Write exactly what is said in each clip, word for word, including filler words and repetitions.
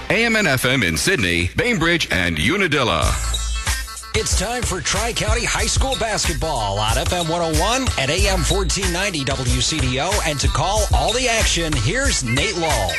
A M and F M in Sydney, Bainbridge, and Unadilla. It's time for Tri-County High School basketball on F M one oh one at A M fourteen ninety W C D O. And to call all the action, here's Nate Law.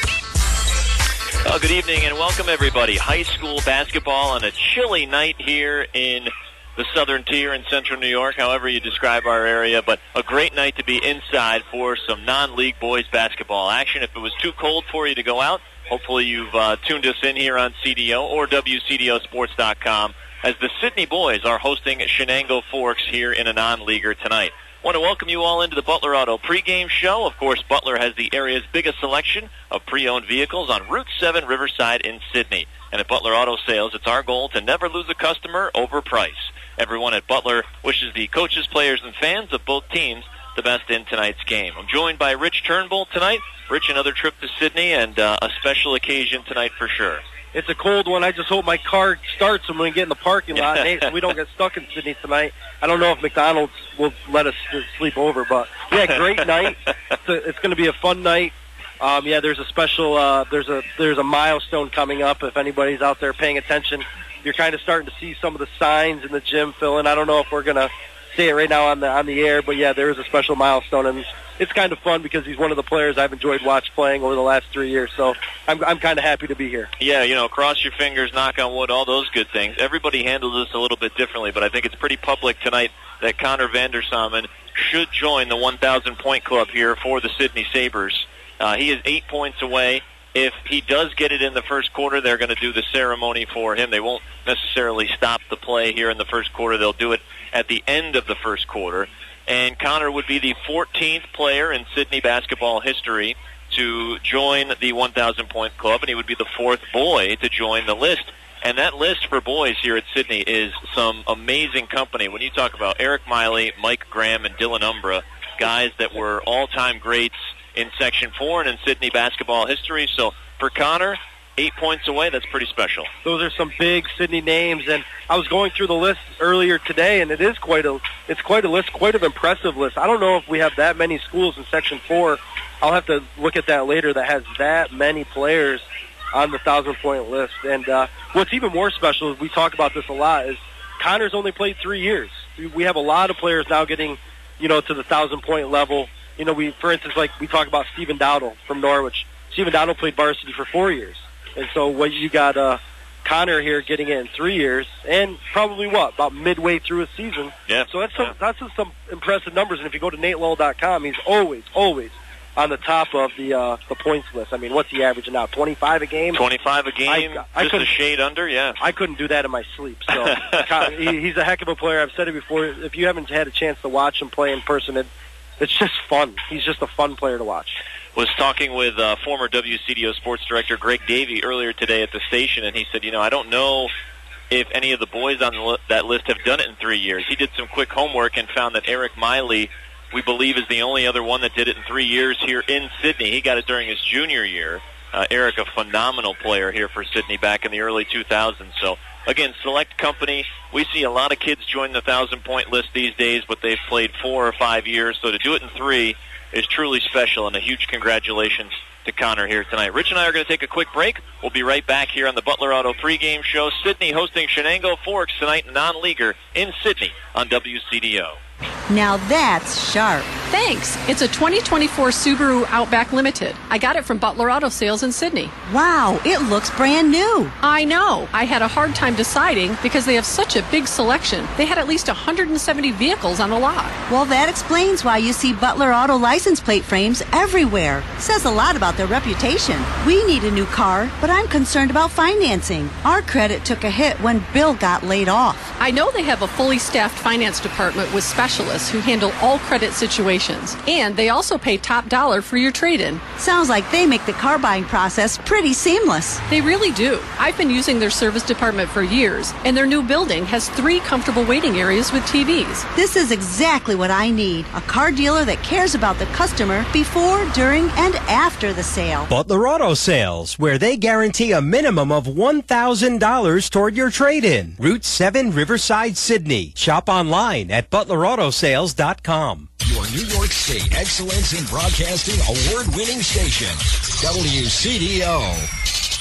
Oh, good evening and welcome, everybody. High school basketball on a chilly night here in the southern tier in central New York, however you describe our area, but a great night to be inside for some non-league boys basketball action. If it was too cold for you to go out, hopefully you've uh, tuned us in here on C D O or W C D O sports dot com as the Sydney boys are hosting Shenango Forks here in a non-leaguer tonight. I want to welcome you all into the Butler Auto pregame show. Of course, Butler has the area's biggest selection of pre-owned vehicles on Route seven Riverside in Sydney. And at Butler Auto Sales, it's our goal to never lose a customer over price. Everyone at Butler wishes the coaches, players, and fans of both teams the best in tonight's game. I'm joined by Rich Turnbull tonight. Rich, another trip to Sydney and uh, a special occasion tonight for sure. It's a cold one. I just hope my car starts when we get in the parking lot, Nate, so we don't get stuck in Sydney tonight. I don't know if McDonald's will let us sleep over, but yeah, great night. It's, a, it's going to be a fun night. Um, yeah, there's a special, uh, there's a there's a milestone coming up. If anybody's out there paying attention, you're kind of starting to see some of the signs in the gym filling. I don't know if we're going to say it right now on the on the air, but yeah, there is a special milestone, and it's kind of fun because he's one of the players I've enjoyed watch playing over the last three years. So I'm I'm kind of happy to be here. Yeah, you know, cross your fingers, knock on wood, all those good things. Everybody handles this a little bit differently, but I think it's pretty public tonight that Connor Vandersamen should join the one thousand point club here for the Sydney Sabres. Uh, he is eight points away. If he does get it in the first quarter, they're going to do the ceremony for him. They won't necessarily stop the play here in the first quarter. They'll do it at the end of the first quarter. And Connor would be the fourteenth player in Sydney basketball history to join the one thousand point club, and he would be the fourth boy to join the list. And that list for boys here at Sydney is some amazing company. When you talk about Eric Miley, Mike Graham, and Dylan Umbra, guys that were all-time greats in Section four and in Sydney basketball history. So for Connor, eight points away, that's pretty special. Those are some big Sydney names, and I was going through the list earlier today, and it is quite a it's quite a list, quite an impressive list. I don't know if we have that many schools in Section four. I'll have to look at that later that has that many players on the thousand-point list. And uh, what's even more special, is we talk about this a lot, is Connor's only played three years. We have a lot of players now getting, you know, to the thousand-point level. You know, we, for instance, like we talk about Stephen Dowdle from Norwich. Stephen Dowdle played varsity for four years. And so what you got uh, Connor here getting it in three years, and probably what, about midway through a season. Yeah. So that's some, yeah. that's just some impressive numbers. And if you go to Nate Lowell dot com, he's always, always on the top of the uh, the points list. I mean, what's he averaging now? twenty-five a game? twenty-five a game, I, I just a shade under, yeah. I couldn't do that in my sleep. So he, he's a heck of a player. I've said it before. If you haven't had a chance to watch him play in person, it, it's just fun. He's just a fun player to watch. Was talking with uh, former W C D O sports director Greg Davey earlier today at the station, and he said, you know, I don't know if any of the boys on the li- that list have done it in three years. He did some quick homework and found that Eric Miley, we believe, is the only other one that did it in three years here in Sydney. He got it during his junior year. Uh, Eric, a phenomenal player here for Sydney back in the early two thousands. So, again, select company. We see a lot of kids join the thousand-point list these days, but they've played four or five years. So to do it in three is truly special, and a huge congratulations to Connor here tonight. Rich and I are going to take a quick break. We'll be right back here on the Butler Auto pregame show. Sydney hosting Shenango Forks tonight, non-leaguer in Sydney on W C D O. Now that's sharp. Thanks. It's a twenty twenty-four Subaru Outback Limited. I got it from Butler Auto Sales in Sydney. Wow, it looks brand new. I know. I had a hard time deciding because they have such a big selection. They had at least one hundred seventy vehicles on the lot. Well, that explains why you see Butler Auto license plate frames everywhere. Says a lot about their reputation. We need a new car, but I'm concerned about financing. Our credit took a hit when Bill got laid off. I know they have a fully staffed finance department with specialists who handle all credit situations. And they also pay top dollar for your trade-in. Sounds like they make the car buying process pretty seamless. They really do. I've been using their service department for years, and their new building has three comfortable waiting areas with T Vs. This is exactly what I need. A car dealer that cares about the customer before, during, and after the sale. Butler Auto Sales, where they guarantee a minimum of one thousand dollars toward your trade-in. Route seven, Riverside, Sydney. Shop online at butler auto sales dot com. Your New York State Excellence in Broadcasting award-winning station, W C D O.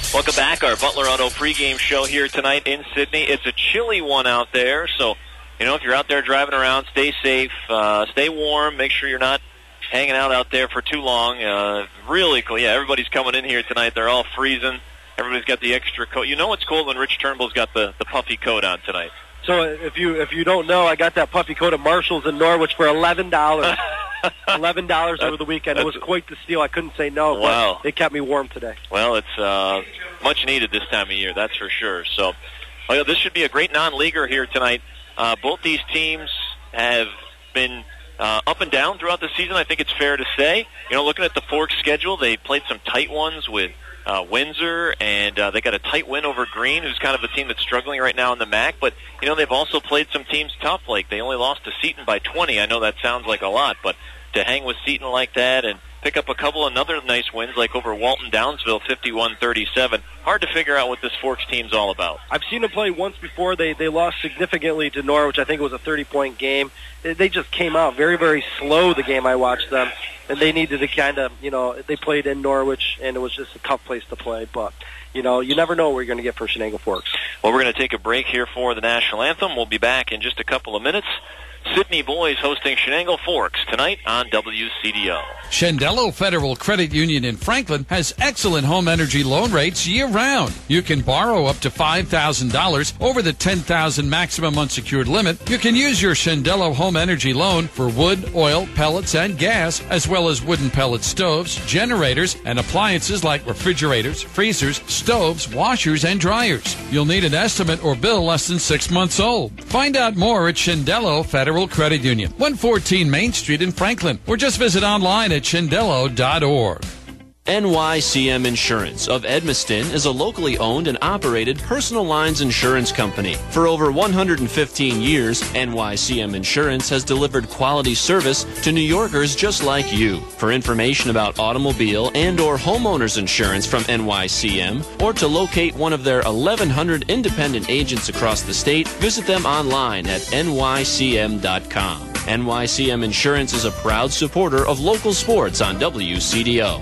Welcome back. Our Butler Auto pregame show here tonight in Sydney. It's a chilly one out there, so, you know, if you're out there driving around, stay safe, uh, stay warm, make sure you're not hanging out out there for too long. Uh, really cool. Yeah, everybody's coming in here tonight. They're all freezing. Everybody's got the extra coat. You know it's cold when Rich Turnbull's got the, the puffy coat on tonight. So if you if you don't know, I got that puffy coat at Marshall's in Norwich for eleven dollars. eleven dollars over the weekend. It was quite the steal. I couldn't say no, wow. but it kept me warm today. Well, it's uh, much needed this time of year, that's for sure. So well, this should be a great non-leaguer here tonight. Uh, both these teams have been uh, up and down throughout the season, I think it's fair to say. You know, looking at the Forks schedule, they played some tight ones with Uh, Windsor, and uh, they got a tight win over Green, who's kind of the team that's struggling right now in the M A C. But, you know, they've also played some teams tough. Like, they only lost to Seton by twenty. I know that sounds like a lot, but to hang with Seton like that and pick up a couple of other nice wins, like over Walton Downsville, fifty-one thirty-seven. Hard to figure out what this Forks team's all about. I've seen them play once before. They they lost significantly to Norwich. I think it was a thirty-point game. They just came out very, very slow the game I watched them. And they needed to kind of, you know, they played in Norwich, and it was just a tough place to play. But, you know, you never know what you're going to get for Shenango Forks. Well, we're going to take a break here for the National Anthem. We'll be back in just a couple of minutes. Sydney boys hosting Shenango Forks tonight on W C D O. Shendello Federal Credit Union in Franklin has excellent home energy loan rates year-round. You can borrow up to five thousand dollars over the ten thousand dollars maximum unsecured limit. You can use your Shendello home energy loan for wood, oil, pellets, and gas, as well as wooden pellet stoves, generators, and appliances like refrigerators, freezers, stoves, washers, and dryers. You'll need an estimate or bill less than six months old. Find out more at Shendello Federal Credit Union, one fourteen Main Street in Franklin, or just visit online at shendello dot org. N Y C M Insurance of Edmiston is a locally owned and operated personal lines insurance company. For over one hundred fifteen years, N Y C M Insurance has delivered quality service to New Yorkers just like you. For information about automobile and or homeowners insurance from N Y C M, or to locate one of their eleven hundred independent agents across the state, visit them online at N Y C M dot com. N Y C M Insurance is a proud supporter of local sports on W C D O.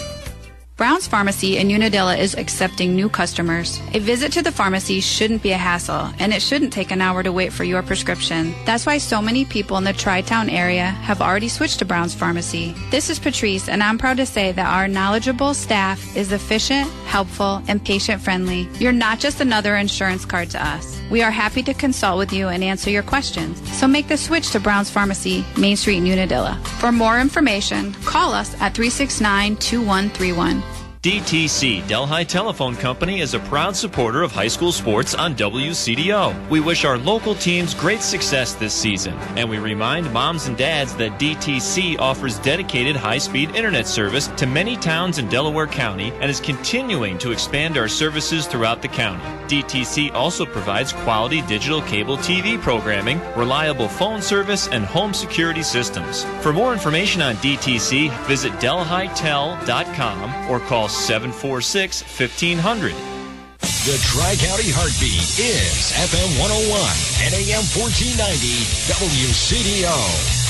Brown's Pharmacy in Unadilla is accepting new customers. A visit to the pharmacy shouldn't be a hassle, and it shouldn't take an hour to wait for your prescription. That's why so many people in the Tri-Town area have already switched to Brown's Pharmacy. This is Patrice, and I'm proud to say that our knowledgeable staff is efficient, helpful, and patient-friendly. You're not just another insurance card to us. We are happy to consult with you and answer your questions. So make the switch to Brown's Pharmacy, Main Street in Unadilla. For more information, call us at three six nine, two one three one. D T C, Delhi Telephone Company, is a proud supporter of high school sports on W C D O. We wish our local teams great success this season, and we remind moms and dads that D T C offers dedicated high-speed internet service to many towns in Delaware County and is continuing to expand our services throughout the county. D T C also provides quality digital cable T V programming, reliable phone service, and home security systems. For more information on D T C, visit delhi tel dot com or call seven four six, fifteen hundred. The Tri-County Heartbeat is F M one oh one and A M fourteen ninety W C D O.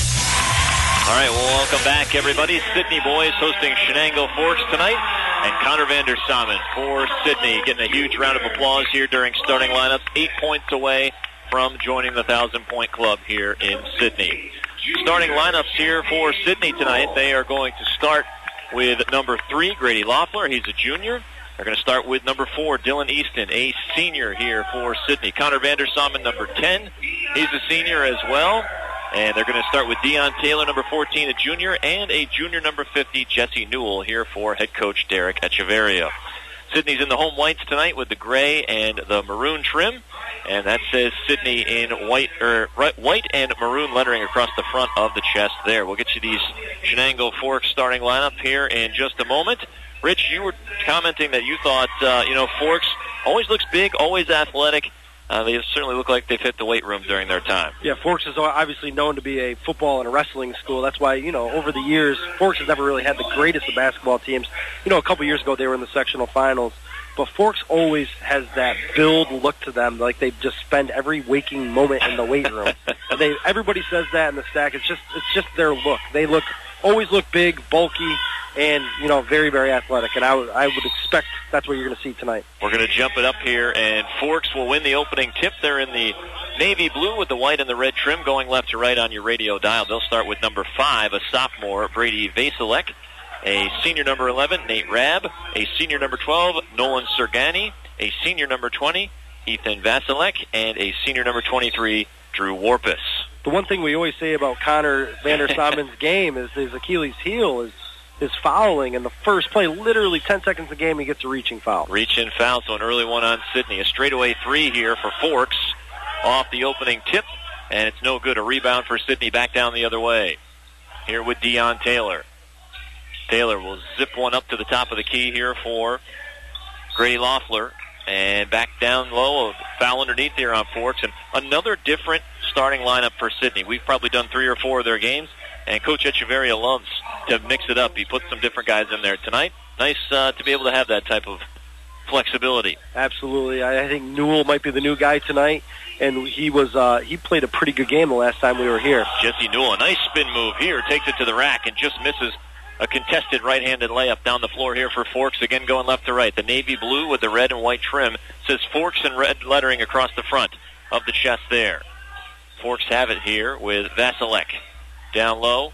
All right, well, welcome back, everybody. Sydney boys hosting Shenango Forks tonight, and Connor Vander Samen for Sydney getting a huge round of applause here during starting lineups, eight points away from joining the thousand-point club here in Sydney. Starting lineups here for Sydney tonight, they are going to start with number three, Grady Loeffler. He's a junior. They're going to start with number four, Dylan Easton, a senior here for Sydney. Connor Vander Samen, number ten. He's a senior as well. And they're going to start with Dion Taylor, number fourteen, a junior, and a junior number fifty, Jesse Newell, here for head coach Derek Echeverria. Sydney's in the home whites tonight with the gray and the maroon trim. And that says Sydney in white or white and maroon lettering across the front of the chest there. We'll get you these Shenango Forks starting lineup here in just a moment. Rich, you were commenting that you thought, uh, you know, Forks always looks big, always athletic. Uh, they certainly look like they've hit the weight room during their time. Yeah, Forks is obviously known to be a football and a wrestling school. That's why, you know, over the years, Forks has never really had the greatest of basketball teams. You know, a couple years ago they were in the sectional finals. But Forks always has that build look to them, like they just spend every waking moment in the weight room. they everybody says that in the stack. It's just it's just their look. They look always look big, bulky, and, you know, very, very athletic. And I, w- I would expect that's what you're going to see tonight. We're going to jump it up here, and Forks will win the opening tip. They're in the navy blue with the white and the red trim, going left to right on your radio dial. They'll start with number five, a sophomore, Brady Vasilek. A senior number eleven, Nate Rabb. A senior number twelve, Nolan Sergani. A senior number twenty, Ethan Vasilek. And a senior number twenty-three, Drew Warpus. The one thing we always say about Connor Vander Samen's game is his Achilles heel is his fouling. In the first play, literally ten seconds a game, he gets a reaching foul. Reach-in foul, so an early one on Sidney. A straightaway three here for Forks off the opening tip, and it's no good. A rebound for Sidney back down the other way. Here with Deion Taylor. Taylor will zip one up to the top of the key here for Grady Loeffler. And back down low, a foul underneath here on Forks. And another different starting lineup for Sidney. We've probably done three or four of their games, and Coach Echeverria loves to mix it up. He puts some different guys in there tonight. Nice uh, to be able to have that type of flexibility. Absolutely. I, I think Newell might be the new guy tonight, and he was uh, he played a pretty good game the last time we were here. Jesse Newell, a nice spin move here, takes it to the rack and just misses. A contested right-handed layup down the floor here for Forks, again going left to right. The navy blue with the red and white trim says Forks in red lettering across the front of the chest there. Forks have it here with Vasilek. Down low.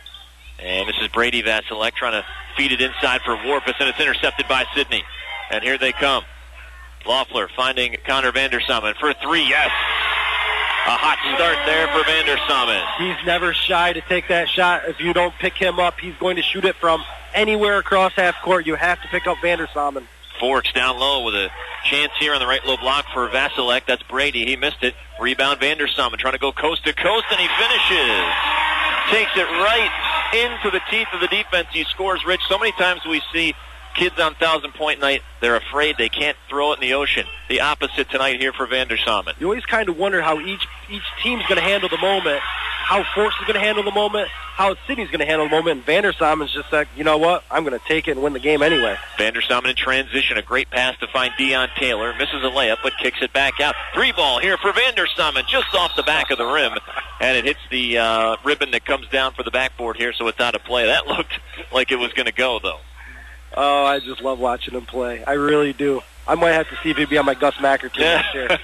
And this is Brady Vasilek trying to feed it inside for Warpus, and it's intercepted by Sidney. And here they come. Loeffler finding Connor Vander Samen for three, yes! A hot start there for Vander Samen. He's never shy to take that shot. If you don't pick him up, he's going to shoot it from anywhere across half court. You have to pick up Vander Samen. Forks down low with a chance here on the right low block for Vasilek. That's Brady. He missed it. Rebound Vander Samen trying to go coast to coast, and he finishes. Takes it right into the teeth of the defense. He scores, Rich. So many times we see kids on thousand-point night, they're afraid they can't throw it in the ocean. The opposite tonight here for Vander Samen. You always kind of wonder how each each team's going to handle the moment, how Forks is going to handle the moment, how Sidney's going to handle the moment, and Vander Samen's just like, you know what, I'm going to take it and win the game anyway. Vander Samen in transition, a great pass to find Deion Taylor. Misses a layup, but kicks it back out. Three ball here for Vander Samen, just off the back of the rim, and it hits the uh, ribbon that comes down for the backboard here, so it's out of play. That looked like it was going to go, though. Oh, I just love watching him play. I really do. I might have to see if he'd be on my Gus Macker team next year.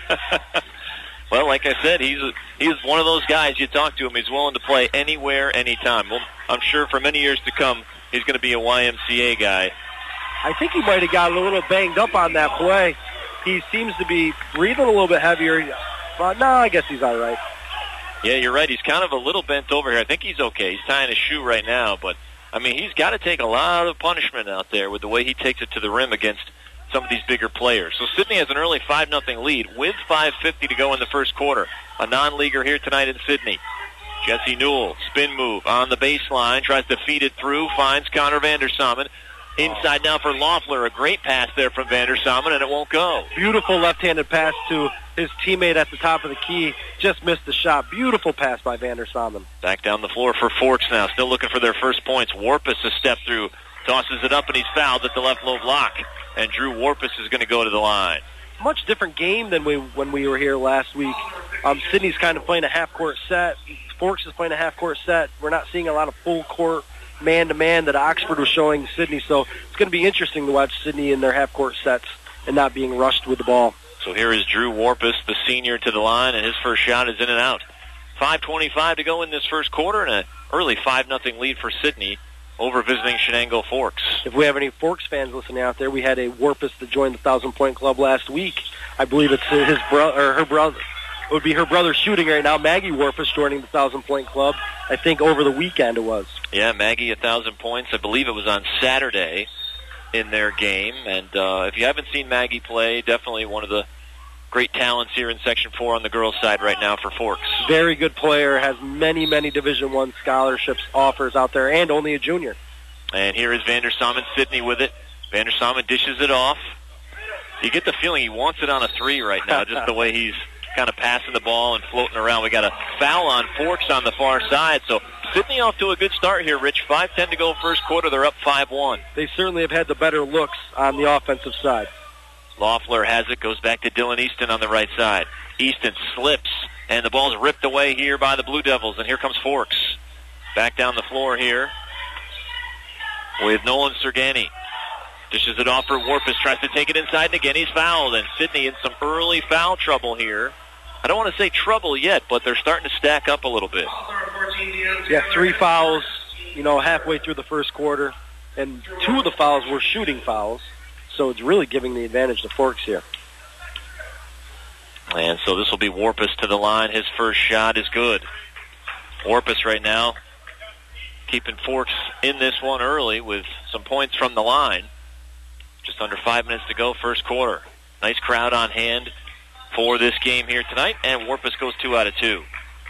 Well, like I said, he's a, he's one of those guys. You talk to him, he's willing to play anywhere, anytime. Well, I'm sure for many years to come, he's going to be a Y M C A guy. I think he might have gotten a little banged up on that play. He seems to be breathing a little bit heavier. But no, I guess he's all right. Yeah, you're right. He's kind of a little bent over here. I think he's okay. He's tying his shoe right now, but I mean, he's got to take a lot of punishment out there with the way he takes it to the rim against some of these bigger players. So Sidney has an early five nothing lead with five fifty to go in the first quarter. A non-leaguer here tonight in Sidney. Jesse Newell, spin move on the baseline, tries to feed it through, finds Connor Vander Samen. Inside now for Loeffler. A great pass there from Vander Samen, and it won't go. Beautiful left-handed pass to his teammate at the top of the key. Just missed the shot. Beautiful pass by Vander Samen. Back down the floor for Forks now. Still looking for their first points. Warpus a step through. Tosses it up, and he's fouled at the left low block. And Drew Warpus is going to go to the line. Much different game than we when we were here last week. Um, Sidney's kind of playing a half-court set. Forks is playing a half-court set. We're not seeing a lot of full-court man-to-man that Oxford was showing Sidney. So it's going to be interesting to watch Sidney in their half-court sets and not being rushed with the ball. So here is Drew Warpus, the senior, to the line, and his first shot is in and out. five twenty-five to go in this first quarter, and an early five nothing lead for Sidney over visiting Shenango Forks. If we have any Forks fans listening out there, we had a Warpus that joined the Thousand Point Club last week. I believe it's his brother or her brother. It would be her brother shooting right now. Maggie Warpus joining the Thousand Point Club. I think over the weekend it was. Yeah, Maggie, a thousand points. I believe it was on Saturday in their game. And uh, if you haven't seen Maggie play, definitely one of the great talents here in Section four on the girls' side right now for Forks. Very good player, has many, many Division One scholarships offers out there, and only a junior. And here is Vander Samen Sidney with it. Vander Samen dishes it off. You get the feeling he wants it on a three right now, just the way he's kind of passing the ball and floating around. We got a foul on Forks on the far side, so Sidney off to a good start here, Rich. five ten to go first quarter. They're up five one. They certainly have had the better looks on the offensive side. Loeffler has it, goes back to Dylan Easton on the right side. Easton slips, and the ball's ripped away here by the Blue Devils, and here comes Forks. Back down the floor here with Nolan Sergani. Dishes it off for Warpus, tries to take it inside, and again he's fouled. And Sidney in some early foul trouble here. I don't want to say trouble yet, but they're starting to stack up a little bit. Yeah, three fouls, you know, halfway through the first quarter. And two of the fouls were shooting fouls. So it's really giving the advantage to Forks here. And so this will be Warpus to the line. His first shot is good. Warpus right now keeping Forks in this one early with some points from the line. Just under five minutes to go, first quarter. Nice crowd on hand for this game here tonight, and Warpus goes two out of two.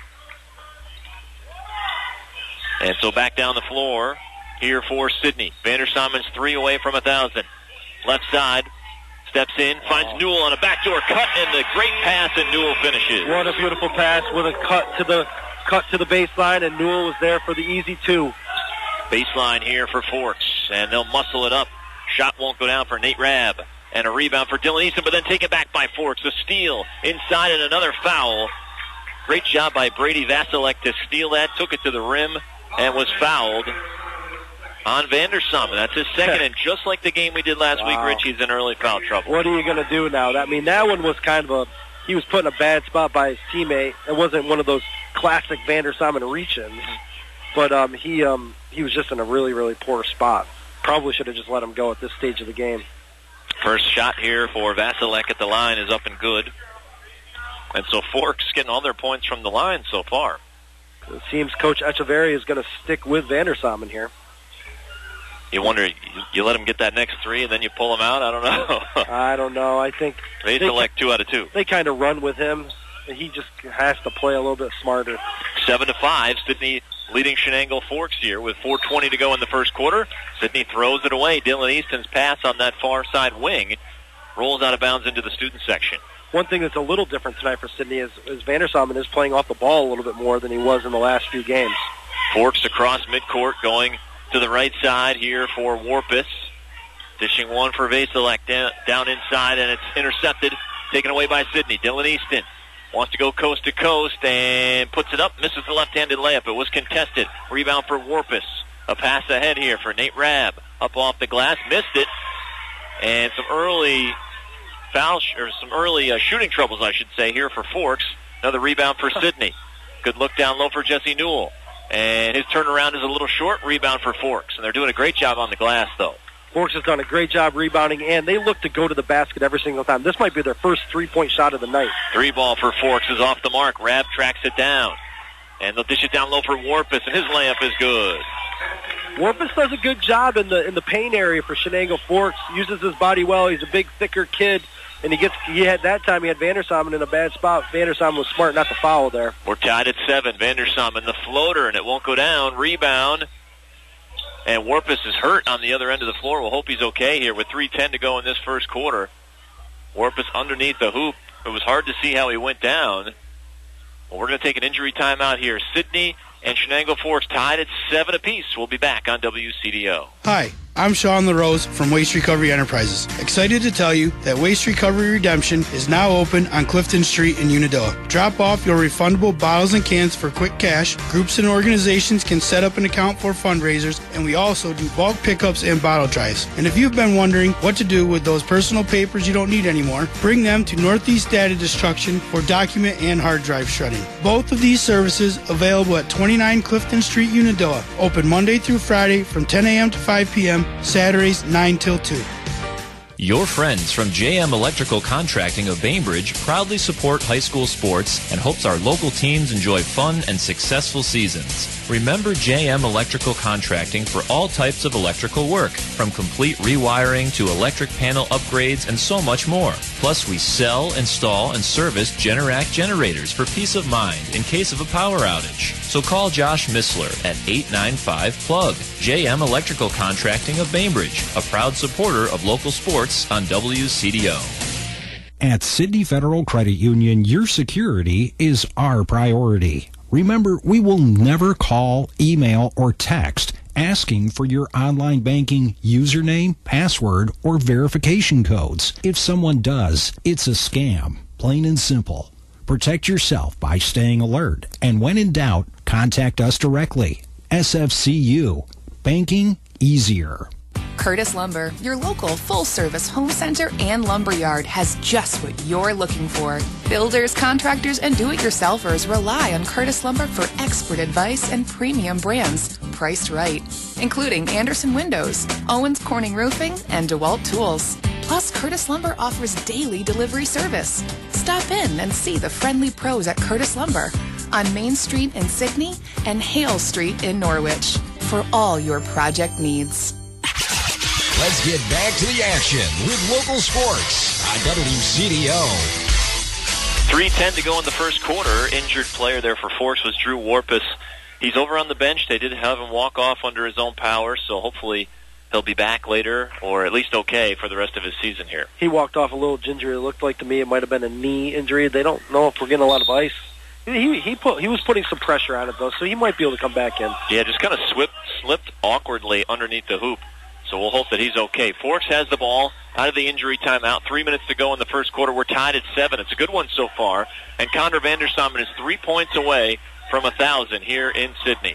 And so back down the floor here for Sidney. Vandersamen's three away from a thousand. Left side, steps in, finds Newell on a backdoor cut, and the great pass, and Newell finishes. What a beautiful pass with a cut to the cut to the baseline, and Newell was there for the easy two. Baseline here for Forks, and they'll muscle it up. Shot won't go down for Nate Rabb. And a rebound for Dylan Easton, but then taken back by Forks. A steal inside and another foul. Great job by Brady Vasilek to steal that, took it to the rim, and was fouled on Vandersamen. That's his second, and just like the game we did last wow. week, Rich, he's in early foul trouble. What are you going to do now? I mean, that one was kind of a, he was put in a bad spot by his teammate. It wasn't one of those classic Vandersamen reach-ins, but um, he um, he was just in a really, really poor spot. Probably should have just let him go at this stage of the game. First shot here for Vasilek at the line is up and good. And so Forks getting all their points from the line so far. It seems Coach Echeverry is going to stick with Vandersamen here. You wonder, you, you let him get that next three and then you pull him out? I don't know. I don't know. I think Vasilek two out of two. They kind of run with him. He just has to play a little bit smarter. Seven to five. Sidney leading Shenango Forks here with four twenty to go in the first quarter. Sidney throws it away. Dylan Easton's pass on that far side wing rolls out of bounds into the student section. One thing that's a little different tonight for Sidney is, is Vandersamen is playing off the ball a little bit more than he was in the last few games. Forks across midcourt going to the right side here for Warpus. Dishing one for Vasilek down, down inside, and it's intercepted, taken away by Sidney. Dylan Easton wants to go coast to coast and puts it up, misses the left-handed layup. It was contested. Rebound for Warpus. A pass ahead here for Nate Rabb. Up off the glass, missed it. And some early foul, sh- or some early uh, shooting troubles, I should say, here for Forks. Another rebound for Sidney. Good look down low for Jesse Newell. And his turnaround is a little short. Rebound for Forks. And they're doing a great job on the glass, though. Forks has done a great job rebounding, and they look to go to the basket every single time. This might be their first three-point shot of the night. Three ball for Forks is off the mark. Rabb tracks it down. And they'll dish it down low for Warpus, and his layup is good. Warpus does a good job in the in the paint area for Shenango Forks. Uses his body well. He's a big, thicker kid, and he gets he had that time he had Vandersamen in a bad spot. Vandersamen was smart not to foul there. We're tied at seven. Vandersamen the floater, and it won't go down. Rebound. And Warpus is hurt on the other end of the floor. We'll hope he's okay here with three ten to go in this first quarter. Warpus underneath the hoop. It was hard to see how he went down. Well, we're going to take an injury timeout here. Sidney and Shenango Forks tied at seven apiece. We'll be back on W C D O. Hi, I'm Sean LaRose from Waste Recovery Enterprises. Excited to tell you that Waste Recovery Redemption is now open on Clifton Street in Unadilla. Drop off your refundable bottles and cans for quick cash. Groups and organizations can set up an account for fundraisers, and we also do bulk pickups and bottle drives. And if you've been wondering what to do with those personal papers you don't need anymore, bring them to Northeast Data Destruction for document and hard drive shredding. Both of these services available at twenty-nine Clifton Street, Unadilla. Open Monday through Friday from ten a.m. to five p.m., Saturdays nine till two. Your friends from J M Electrical Contracting of Bainbridge proudly support high school sports and hopes our local teams enjoy fun and successful seasons. Remember J M Electrical Contracting for all types of electrical work, from complete rewiring to electric panel upgrades and so much more. Plus, we sell, install, and service Generac generators for peace of mind in case of a power outage. So call Josh Missler at eight nine five plug. J M Electrical Contracting of Bainbridge, a proud supporter of local sports on W C D O. At Sidney Federal Credit Union, your security is our priority. Remember, we will never call, email, or text asking for your online banking username, password, or verification codes. If someone does, it's a scam, plain and simple. Protect yourself by staying alert, and when in doubt, contact us directly. S F C U. Banking easier. Curtis Lumber, your local full-service home center and lumber yard, has just what you're looking for. Builders, contractors, and do-it-yourselfers rely on Curtis Lumber for expert advice and premium brands priced right, including Anderson Windows, Owens Corning Roofing, and DeWalt Tools. Plus, Curtis Lumber offers daily delivery service. Stop in and see the friendly pros at Curtis Lumber on Main Street in Sydney and Hale Street in Norwich for all your project needs. Let's get back to the action with local sports on W C D O. three ten to go in the first quarter. Injured player there for Forks was Drew Warpus. He's over on the bench. They did have him walk off under his own power, so hopefully he'll be back later, or at least okay for the rest of his season here. He walked off a little gingery. It looked like to me it might have been a knee injury. They don't know if we're getting a lot of ice. He he put he was putting some pressure on it though, so he might be able to come back in. Yeah, just kind of slipped slipped awkwardly underneath the hoop. So we'll hope that he's okay. Forks has the ball out of the injury timeout. Three minutes to go in the first quarter. We're tied at seven. It's a good one so far. And Connor Vandersamen is three points away from a thousand here in Sydney.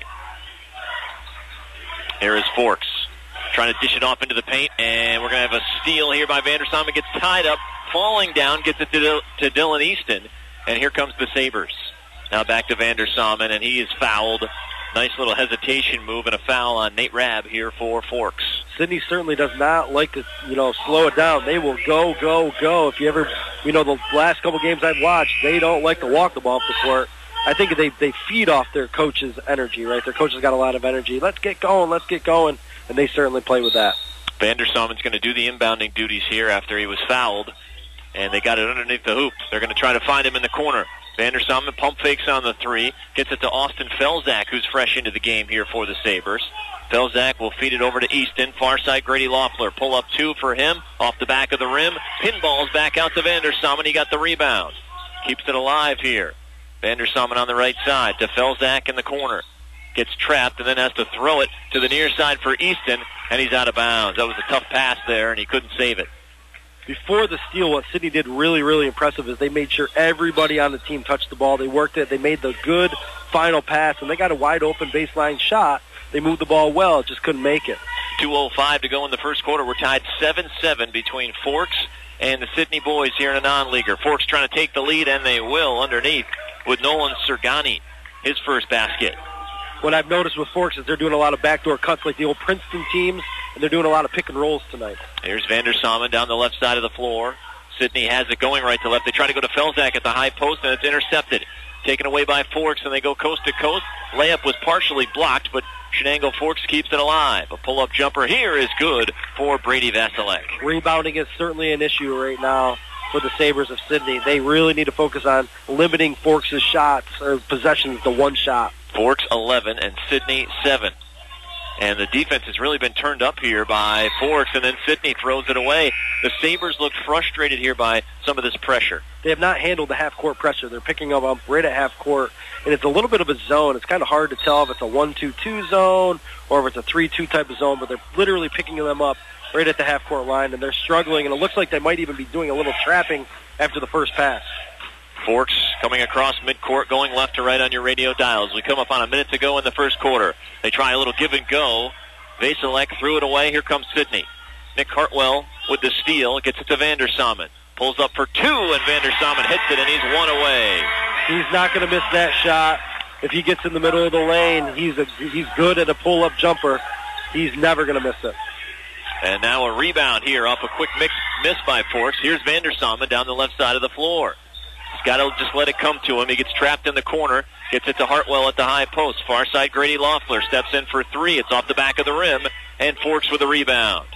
Here is Forks trying to dish it off into the paint, and we're going to have a steal here by Vandersamen. Gets tied up, falling down, gets it to, to Dylan Easton, and here comes the Sabres. Now back to Vandersamen, and he is fouled. Nice little hesitation move and a foul on Nate Rabb here for Forks. Sydney certainly does not like to, you know, slow it down. They will go, go, go. If you ever, you know, the last couple games I've watched, they don't like to walk the ball off the court. I think they they feed off their coach's energy, right? Their coach has got a lot of energy. Let's get going, let's get going, and they certainly play with that. Vandersamen's going to do the inbounding duties here after he was fouled, and they got it underneath the hoop. They're going to try to find him in the corner. Vandersamen pump fakes on the three, gets it to Austin Felzak, who's fresh into the game here for the Sabres. Felzak will feed it over to Easton. Far side, Grady Loeffler. Pull up two for him, off the back of the rim. Pinballs back out to Vandersamen. He got the rebound. Keeps it alive here. Vandersamen on the right side to Felzak in the corner. Gets trapped and then has to throw it to the near side for Easton, and he's out of bounds. That was a tough pass there, and he couldn't save it. Before the steal, what Sydney did really, really impressive is they made sure everybody on the team touched the ball. They worked it. They made the good final pass, and they got a wide-open baseline shot. They moved the ball well, just couldn't make it. two oh five to go in the first quarter. We're tied seven seven between Forks and the Sydney boys here in a non-leaguer. Forks trying to take the lead, and they will underneath with Nolan Sergani, his first basket. What I've noticed with Forks is they're doing a lot of backdoor cuts like the old Princeton teams, and they're doing a lot of pick and rolls tonight. Here's Vandersamen down the left side of the floor. Sydney has it going right to left. They try to go to Felzak at the high post, and it's intercepted. Taken away by Forks, and they go coast to coast. Layup was partially blocked, but Shenango Forks keeps it alive. A pull-up jumper here is good for Brady Vasilek. Rebounding is certainly an issue right now for the Sabres of Sydney. They really need to focus on limiting Forks' shots or possessions to one shot. Forks eleven and Sydney seven. And the defense has really been turned up here by Forks, and then Sydney throws it away. The Sabres look frustrated here by some of this pressure. They have not handled the half-court pressure. They're picking them up right at half-court, and it's a little bit of a zone. It's kind of hard to tell if it's a one two two zone or if it's a three two type of zone, but they're literally picking them up right at the half-court line, and they're struggling, and it looks like they might even be doing a little trapping after the first pass. Forks coming across midcourt, going left to right on your radio dials. We come up on a minute to go in the first quarter. They try a little give and go. Vasilek threw it away. Here comes Sydney. Nick Hartwell with the steal. Gets it to Vandersamen. Pulls up for two, and Vandersamen hits it, and he's one away. He's not going to miss that shot. If he gets in the middle of the lane, he's a, he's good at a pull-up jumper. He's never going to miss it. And now a rebound here off a quick mix, miss by Forks. Here's Vandersamen down the left side of the floor. He's got to just let it come to him. He gets trapped in the corner, gets it to Hartwell at the high post. Far side, Grady Loeffler steps in for three. It's off the back of the rim, and Forks with a rebound.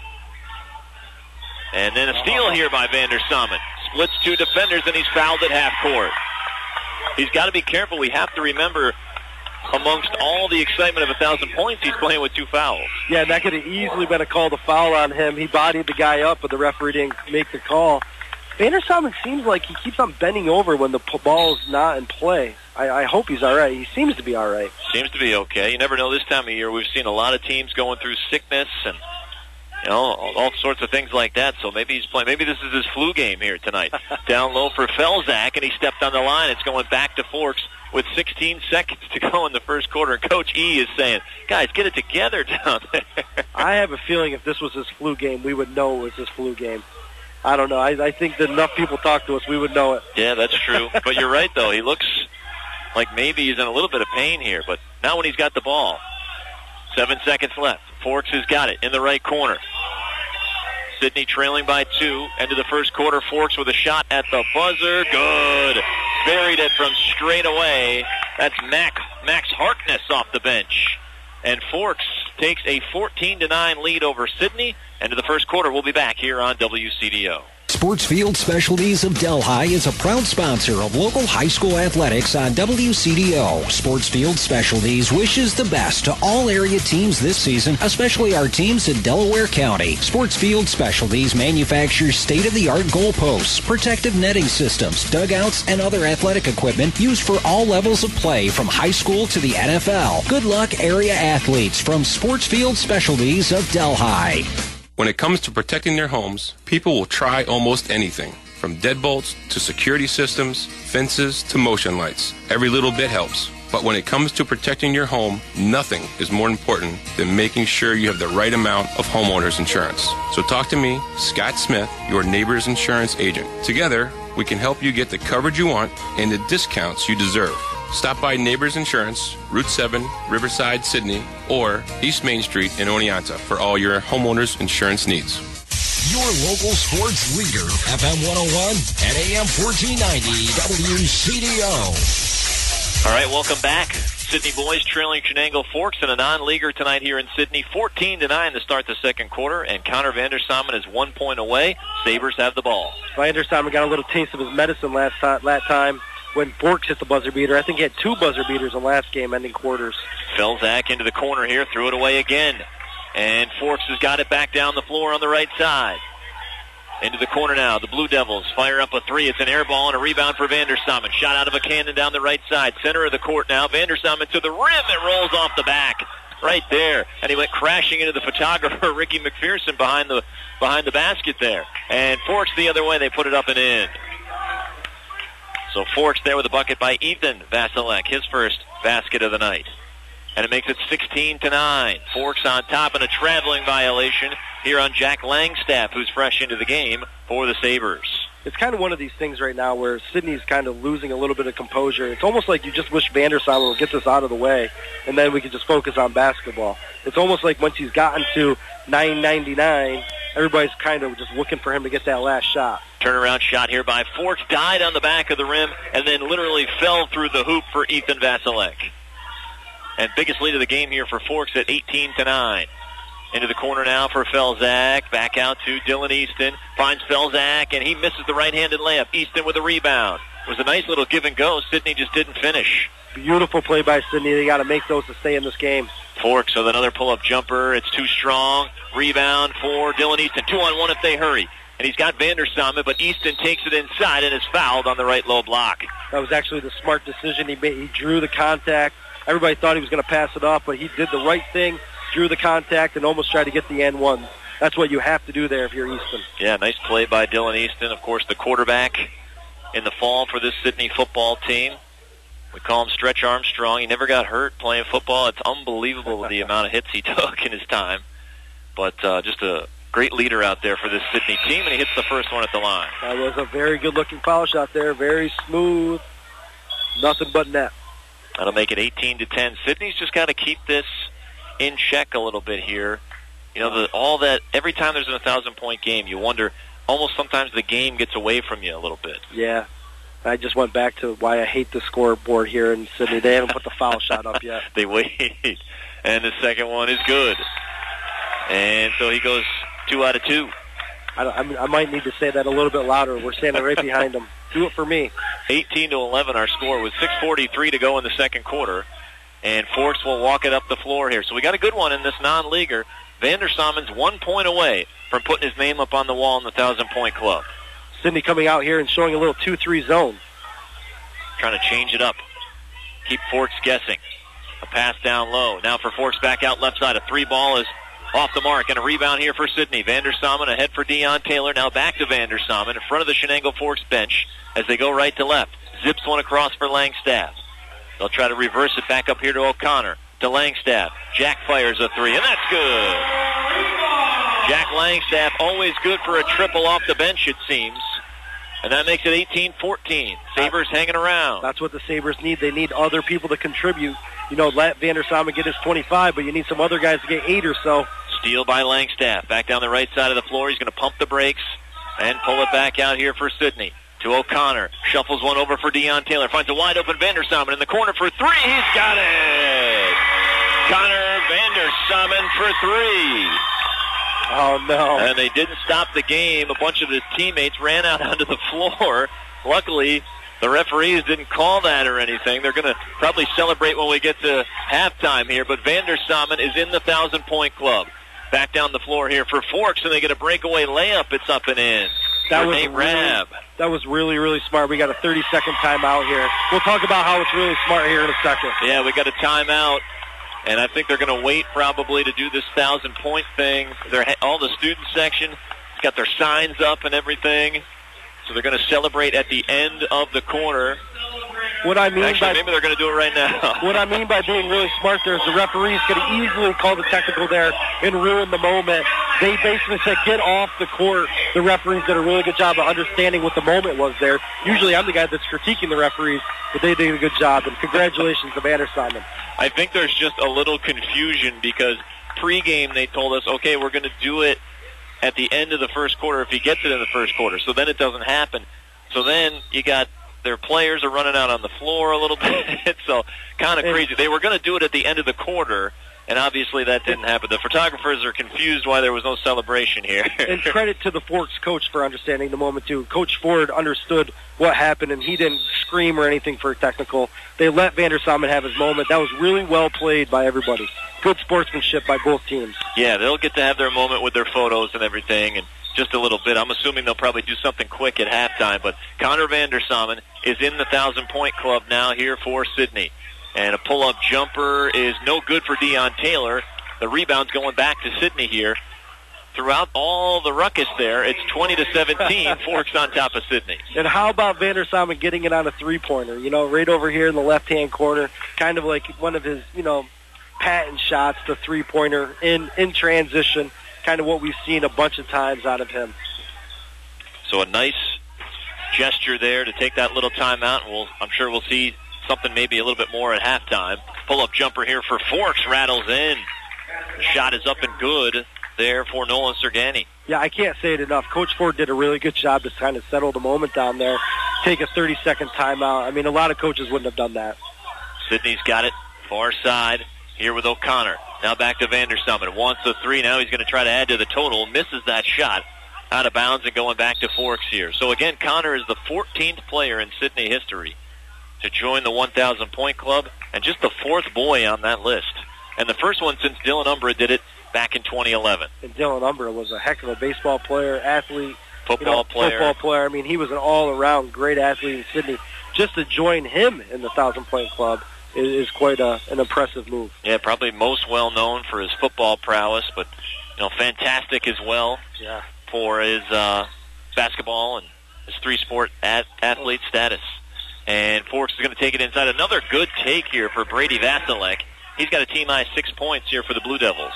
And then a steal here by Vandersamen. Splits two defenders, and he's fouled at half court. He's got to be careful. We have to remember, amongst all the excitement of a thousand points, he's playing with two fouls. Yeah, that could have easily been a call to foul on him. He bodied the guy up, but the referee didn't make the call. Vandersamen seems like he keeps on bending over when the ball is not in play. I, I hope he's all right. He seems to be all right. Seems to be okay. You never know this time of year. We've seen a lot of teams going through sickness and, you know, all, all sorts of things like that. So maybe he's playing. Maybe this is his flu game here tonight. Down low for Felzak, and he stepped on the line. It's going back to Forks. with sixteen seconds to go in the first quarter. And Coach E is saying, guys, get it together down there. I have a feeling if this was his flu game, we would know it was his flu game. I don't know. I, I think that enough people talk to us, we would know it. Yeah, that's true. But you're right, though. He looks like maybe he's in a little bit of pain here, but not when he's got the ball. Seven seconds left. Forks has got it in the right corner. Sidney trailing by two. End of the first quarter. Forks with a shot at the buzzer. Good. Buried it from straight away. That's Max, Max Harkness off the bench. And Forks takes a fourteen to nine lead over Sidney. End of the first quarter. We'll be back here on W C D O. Sportsfield Specialties of Delhi is a proud sponsor of local high school athletics on W C D O. Sportsfield Specialties wishes the best to all area teams this season, especially our teams in Delaware County. Sportsfield Specialties manufactures state-of-the-art goalposts, protective netting systems, dugouts, and other athletic equipment used for all levels of play from high school to the N F L. Good luck, area athletes, from Sportsfield Specialties of Delhi. When it comes to protecting their homes, people will try almost anything, from deadbolts to security systems, fences to motion lights. Every little bit helps. But when it comes to protecting your home, nothing is more important than making sure you have the right amount of homeowners insurance. So talk to me, Scott Smith, your neighbor's insurance agent. Together, we can help you get the coverage you want and the discounts you deserve. Stop by Neighbors Insurance, Route seven, Riverside, Sydney, or East Main Street in Oneonta for all your homeowners insurance needs. Your local sports leader, F M one oh one and A M fourteen ninety W C D O. All right, welcome back. Sydney boys trailing Shenango Forks in a non-leaguer tonight here in Sydney, fourteen to nine to start the second quarter, and Connor Vandersamen is one point away. Sabres have the ball. Vandersamen got a little taste of his medicine last time, last time when Forks hit the buzzer beater. I think he had two buzzer beaters in last game ending quarters. Felzak into the corner here, threw it away again. And Forks has got it back down the floor on the right side. Into the corner now. The Blue Devils fire up a three. It's an air ball and a rebound for Vandersamen. Shot out of a cannon down the right side. Center of the court now. Vandersamen to the rim. It rolls off the back. Right there. And he went crashing into the photographer, Ricky McPherson, behind the behind the basket there. And Forks the other way. They put it up and in. So Forks there with a bucket by Ethan Vasilek, his first basket of the night. And it makes it sixteen to nine. Forks on top and a traveling violation here on Jack Langstaff, who's fresh into the game for the Sabres. It's kind of one of these things right now where Sydney's kind of losing a little bit of composure. It's almost like you just wish Vandersamen would get this out of the way, and then we could just focus on basketball. It's almost like once he's gotten to nine ninety-nine, everybody's kind of just looking for him to get that last shot. Turnaround shot here by Forks, died on the back of the rim, and then literally fell through the hoop for Ethan Vasilek. And biggest lead of the game here for Forks at eighteen to nine. Into the corner now for Felzak. Back out to Dylan Easton. Finds Felzak, and he misses the right-handed layup. Easton with a rebound. It was a nice little give and go. Sydney just didn't finish. Beautiful play by Sydney. They got to make those to stay in this game. Forks with another pull-up jumper. It's too strong. Rebound for Dylan Easton. Two on one if they hurry. And he's got Vandersamen, but Easton takes it inside and is fouled on the right low block. That was actually the smart decision. He made. He drew the contact. Everybody thought he was going to pass it off, but he did the right thing, drew the contact, and almost tried to get the and one. That's what you have to do there if you're Easton. Yeah, nice play by Dylan Easton. Of course, the quarterback in the fall for this Sydney football team. We call him Stretch Armstrong. He never got hurt playing football. It's unbelievable the amount of hits he took in his time. But uh, just a great leader out there for this Sydney team, and he hits the first one at the line. That was a very good-looking foul shot there. Very smooth. Nothing but net. That'll make it eighteen to ten. Sydney's just got to keep this in check a little bit here. You know, the, all that, every time there's an one thousand point game, you wonder, almost sometimes the game gets away from you a little bit. Yeah. I just went back to why I hate the scoreboard here in Sydney. They haven't put the foul shot up yet. They wait. And the second one is good. And so he goes two out of two. I, don't, I might need to say that a little bit louder. We're standing right behind him. Do it for me. eighteen to eleven our score with six forty-three to go in the second quarter. And Forks will walk it up the floor here. So we got a good one in this non-leaguer. Vandersamen's one point away from putting his name up on the wall in the one thousand point club. Sydney coming out here and showing a little two three zone. Trying to change it up. Keep Forks guessing. A pass down low. Now for Forks back out left side. A three ball is off the mark, and a rebound here for Sydney. Vandersamen ahead for Deion Taylor. Now back to Vandersamen in front of the Shenango Forks bench as they go right to left. Zips one across for Langstaff. They'll try to reverse it back up here to O'Connor, to Langstaff. Jack fires a three, and that's good. Jack Langstaff, always good for a triple off the bench, it seems. And that makes it eighteen fourteen. Sabres hanging around. That's what the Sabres need. They need other people to contribute. You know, let Vander Samen get his twenty-five, but you need some other guys to get eight or so. Steal by Langstaff. Back down the right side of the floor. He's going to pump the brakes and pull it back out here for Sidney. To O'Connor. Shuffles one over for Deion Taylor. Finds a wide open Vander Samen in the corner for three. He's got it. Connor Vander Samen for three. Oh, no. And they didn't stop the game. A bunch of his teammates ran out onto the floor. Luckily, the referees didn't call that or anything. They're going to probably celebrate when we get to halftime here. But Vander Samen is in the thousand-point club. Back down the floor here for Forks, and they get a breakaway layup. It's up and in. That for was Nate really, Rabb. That was really, really smart. We got a thirty-second timeout here. We'll talk about how it's really smart here in a second. Yeah, we got a timeout. And I think they're going to wait probably to do this thousand-point thing. They're all the student section has got their signs up and everything. So they're going to celebrate at the end of the quarter. What I mean Actually, by, maybe they're going to do it right now. What I mean by being really smart there is the referees could easily call the technical there and ruin the moment. They basically said, get off the court. The referees did a really good job of understanding what the moment was there. Usually I'm the guy that's critiquing the referees, but they did a good job. And congratulations to Vander Samen. I think there's just a little confusion because pregame they told us, okay, we're going to do it at the end of the first quarter if he gets it in the first quarter. So then it doesn't happen. So then you got their players are running out on the floor a little bit. So kind of crazy. They were going to do it at the end of the quarter, and obviously that didn't happen. The photographers are confused why there was no celebration here. And credit to the Forks coach for understanding the moment, too. Coach Ford understood what happened, and he didn't scream or anything for a technical. They let Vander Samen have his moment. That was really well played by everybody. Good sportsmanship by both teams. Yeah, they'll get to have their moment with their photos and everything, and just a little bit. I'm assuming they'll probably do something quick at halftime, but Connor Vander Samen is in the thousand-point club now here for Sidney. And a pull-up jumper is no good for Deion Taylor. The rebound's going back to Sidney here. Throughout all the ruckus there, it's twenty to seventeen, Forks on top of Sidney. And how about Vander Samen getting it on a three-pointer? You know, right over here in the left-hand corner, kind of like one of his, you know, patent shots, the three-pointer in, in transition, kind of what we've seen a bunch of times out of him. So a nice gesture there to take that little timeout, and we'll, I'm sure we'll see something maybe a little bit more at halftime. Pull-up jumper here for Forks, rattles in. The shot is up and good there for Nolan Sergani. Yeah, I can't say it enough. Coach Ford did a really good job to kind of settle the moment down there, take a thirty-second timeout. I mean, a lot of coaches wouldn't have done that. Sidney's got it, far side, here with O'Connor. Now back to Vander Samen. Wants a three. Now he's going to try to add to the total. Misses that shot. Out of bounds and going back to Forks here. So again, Connor is the fourteenth player in Sidney history to join the one thousand point club, and just the fourth boy on that list. And the first one since Dylan Umbra did it back in twenty eleven. And Dylan Umbra was a heck of a baseball player, athlete, football you know, player. Football player. I mean, he was an all-around great athlete in Sidney. Just to join him in the thousand-point club is, is quite a, an impressive move. Yeah, probably most well-known for his football prowess, but you know, fantastic as well yeah. for his uh, basketball and his three-sport at- athlete status. And Forks is going to take it inside. Another good take here for Brady Vasilek. He's got a team-high six points here for the Blue Devils.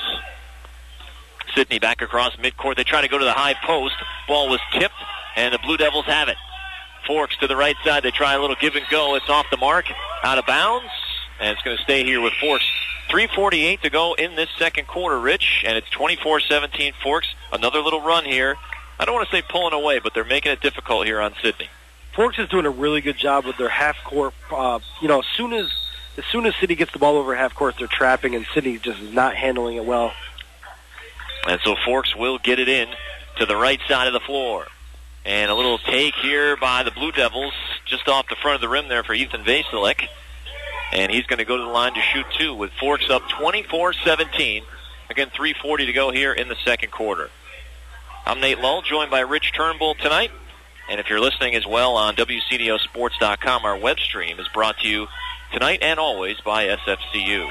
Sidney back across midcourt. They try to go to the high post. Ball was tipped, and the Blue Devils have it. Forks to the right side. They try a little give and go. It's off the mark, out of bounds, and it's going to stay here with Forks. three forty-eight to go in this second quarter, Rich, and it's twenty-four seventeen Forks. Another little run here. I don't want to say pulling away, but they're making it difficult here on Sidney. Forks is doing a really good job with their half-court. Uh, you know, as soon as as soon as Sidney gets the ball over half-court, they're trapping, and Sidney just is not handling it well. And so Forks will get it in to the right side of the floor. And a little take here by the Blue Devils just off the front of the rim there for Ethan Vasilek. And he's going to go to the line to shoot two with Forks up twenty-four seventeen. Again, three forty to go here in the second quarter. I'm Nate Lull, joined by Rich Turnbull tonight. And if you're listening as well on W C D O sports dot com, our web stream is brought to you tonight and always by S F C U.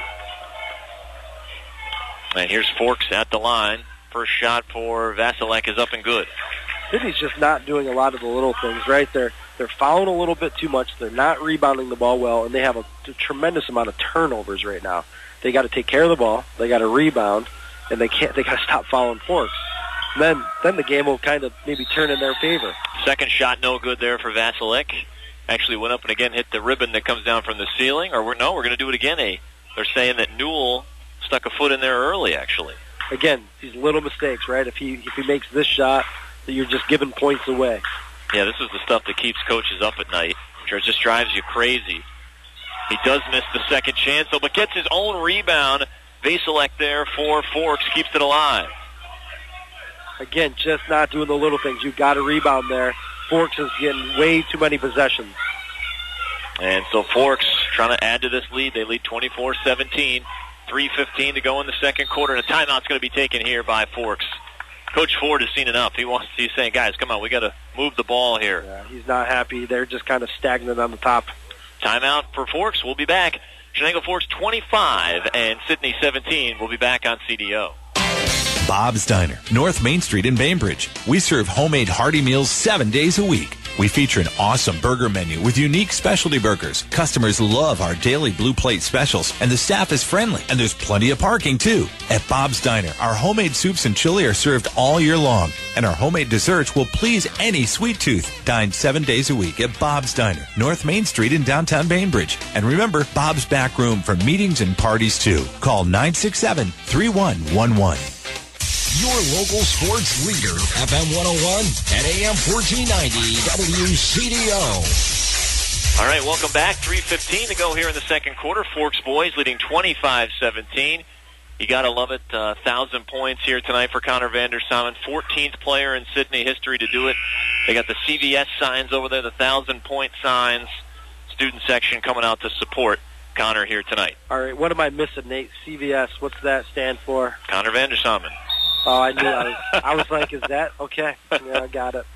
And here's Forks at the line. First shot for Vasilek is up and good. Sidney's just not doing a lot of the little things, right? They're, they're fouling a little bit too much. They're not rebounding the ball well, and they have a, a tremendous amount of turnovers right now. They got to take care of the ball. They got to rebound, and they can't. They got to stop fouling Forks. And then, then the game will kind of maybe turn in their favor. Second shot, no good there for Vasilik. Actually went up and again hit the ribbon that comes down from the ceiling. Or we're, no, we're going to do it again. A, they're saying that Newell stuck a foot in there early, actually. Again, these little mistakes, right? If he if he makes this shot, that you're just giving points away. Yeah, this is the stuff that keeps coaches up at night. It just drives you crazy. He does miss the second chance, though, but gets his own rebound. Vasilek there for Forks, keeps it alive. Again, just not doing the little things. You've got to rebound there. Forks is getting way too many possessions. And so Forks trying to add to this lead. They lead twenty-four seventeen. three fifteen to go in the second quarter, and a timeout's going to be taken here by Forks. Coach Ford has seen enough. He wants. He's saying, guys, come on, we got to move the ball here. Yeah, he's not happy. They're just kind of stagnant on the top. Timeout for Forks. We'll be back. Shenango Forks twenty-five and Sidney seventeen. We'll be back on C D O. Bob's Diner, North Main Street in Bainbridge. We serve homemade hearty meals seven days a week. We feature an awesome burger menu with unique specialty burgers. Customers love our daily blue plate specials, and the staff is friendly, and there's plenty of parking, too. At Bob's Diner, our homemade soups and chili are served all year long, and our homemade desserts will please any sweet tooth. Dine seven days a week at Bob's Diner, North Main Street in downtown Bainbridge. And remember, Bob's back room for meetings and parties, too. Call nine six seven, three one one one. Your local sports leader, F M one oh one and A M fourteen ninety W C D O. All right, welcome back. three fifteen to go here in the second quarter. Forks boys leading twenty-five seventeen. You got to love it. Uh, one thousand points here tonight for Connor Vandersamen. fourteenth player in Sidney history to do it. They got the C V S signs over there, the one thousand point signs. Student section coming out to support Connor here tonight. All right, what am I missing, Nate? C V S, what's that stand for? Connor Vandersamen. Oh, I knew. I was, I was like, is that okay? Yeah, I got it.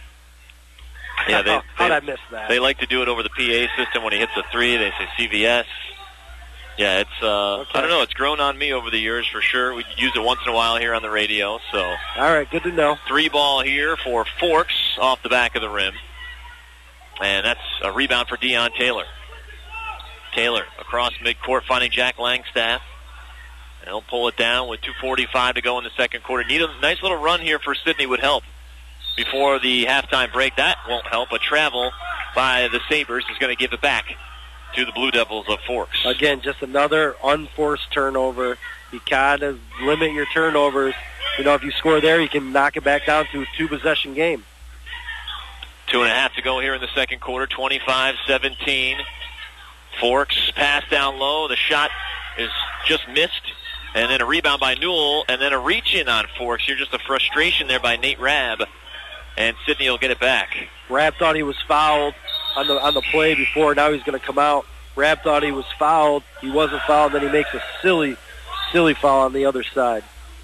Yeah, they, how'd they, I miss that? They like to do it over the P A system when he hits a three. They say C V S. Yeah, it's. Uh, okay. I don't know. It's grown on me over the years for sure. We use it once in a while here on the radio. So. All right, good to know. Three ball here for Forks off the back of the rim, and that's a rebound for Deion Taylor. Taylor across midcourt, finding Jack Langstaff. And he'll pull it down with two forty-five to go in the second quarter. Need a nice little run here for Sidney would help before the halftime break. That won't help. A travel by the Sabres is going to give it back to the Blue Devils of Forks. Again, just another unforced turnover. You kind of limit your turnovers. You know, if you score there, you can knock it back down to a two-possession game. Two and a half to go here in the second quarter, twenty-five seventeen. Forks pass down low. The shot is just missed. And then a rebound by Newell, and then a reach-in on Forks. You're just a frustration there by Nate Rabb, and Sidney will get it back. Rabb thought he was fouled on the on the play before. Now he's going to come out. Rabb thought he was fouled. He wasn't fouled. Then he makes a silly, silly foul on the other side.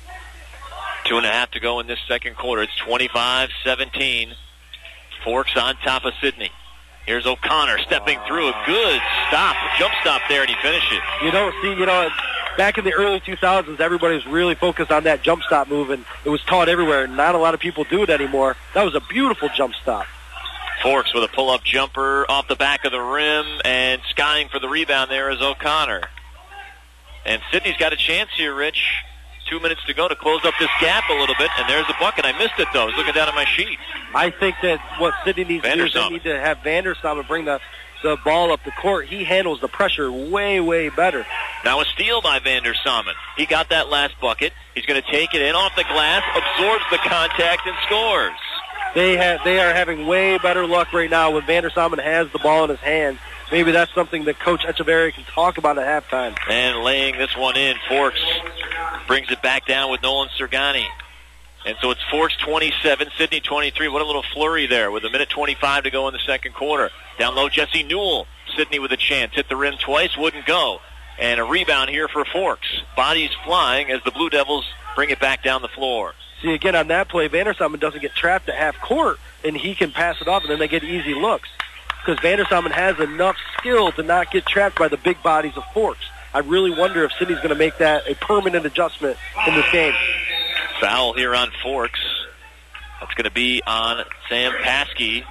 Two and a half to go in this second quarter. It's twenty-five seventeen. Forks on top of Sidney. Here's O'Connor stepping oh. through a good stop, jump stop there, and he finishes. You don't see, you know, back in the early two thousands, everybody was really focused on that jump stop move, and it was taught everywhere. Not a lot of people do it anymore. That was a beautiful jump stop. Forks with a pull-up jumper off the back of the rim, and skying for the rebound there is O'Connor. And Sidney's got a chance here, Rich. Two minutes to go to close up this gap a little bit, and there's a bucket. I missed it, though. I was looking down at my sheet. I think that what Sidney needs to do is they need to have Vandersamen bring the, the ball up the court. He handles the pressure way, way better. Now a steal by Vandersamen. He got that last bucket. He's going to take it in off the glass, absorbs the contact, and scores. They have they are having way better luck right now when Vandersamen has the ball in his hands. Maybe that's something that Coach Echeverria can talk about at halftime. And laying this one in, Forks brings it back down with Nolan Sergani. And so it's Forks twenty-seven, Sidney twenty-three. What a little flurry there with a minute twenty-five to go in the second quarter. Down low, Jesse Newell. Sidney with a chance. Hit the rim twice, wouldn't go. And a rebound here for Forks. Bodies flying as the Blue Devils bring it back down the floor. See, again, on that play, Vandersamen doesn't get trapped at half court, and he can pass it off, and then they get easy looks. Because Vandersamen has enough skill to not get trapped by the big bodies of Forks. I really wonder if Sidney's going to make that a permanent adjustment in this game. Foul here on Forks. That's going to be on Sam Paskey.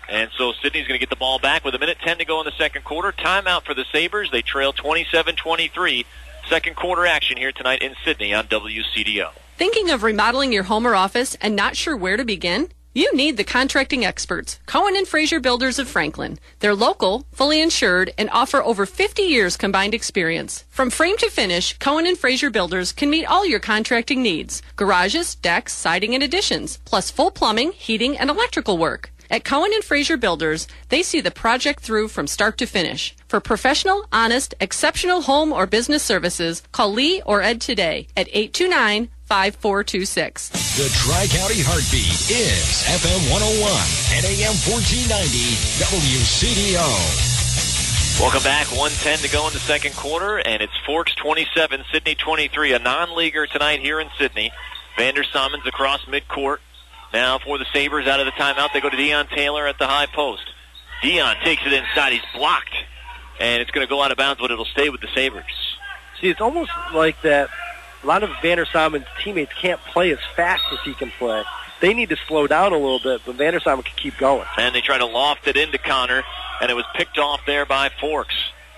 And so Sydney's going to get the ball back with a minute ten to go in the second quarter. Timeout for the Sabres. They trail twenty-seven twenty-three. Second quarter action here tonight in Sydney on W C D O. Thinking of remodeling your home or office and not sure where to begin? You need the contracting experts, Cohen and Fraser Builders of Franklin. They're local, fully insured, and offer over fifty years combined experience. From frame to finish, Cohen and Fraser Builders can meet all your contracting needs. Garages, decks, siding, and additions, plus full plumbing, heating, and electrical work. At Cohen and Fraser Builders, they see the project through from start to finish. For professional, honest, exceptional home or business services, call Lee or Ed today at eight two nine, five four two six. The Tri-County Heartbeat is F M one oh one and A M fourteen ninety W C D O. Welcome back. one ten to go in the second quarter, and it's Forks twenty-seven, Sydney twenty-three. A non-leaguer tonight here in Sydney. Vander Sommens across midcourt. Now for the Sabres out of the timeout, they go to Deion Taylor at the high post. Deion takes it inside. He's blocked, and it's going to go out of bounds, but it'll stay with the Sabres. See, it's almost like that a lot of Vander Sommens' teammates can't play as fast as he can play. They need to slow down a little bit, but Vander Sommens can keep going. And they try to loft it into Connor, and it was picked off there by Forks.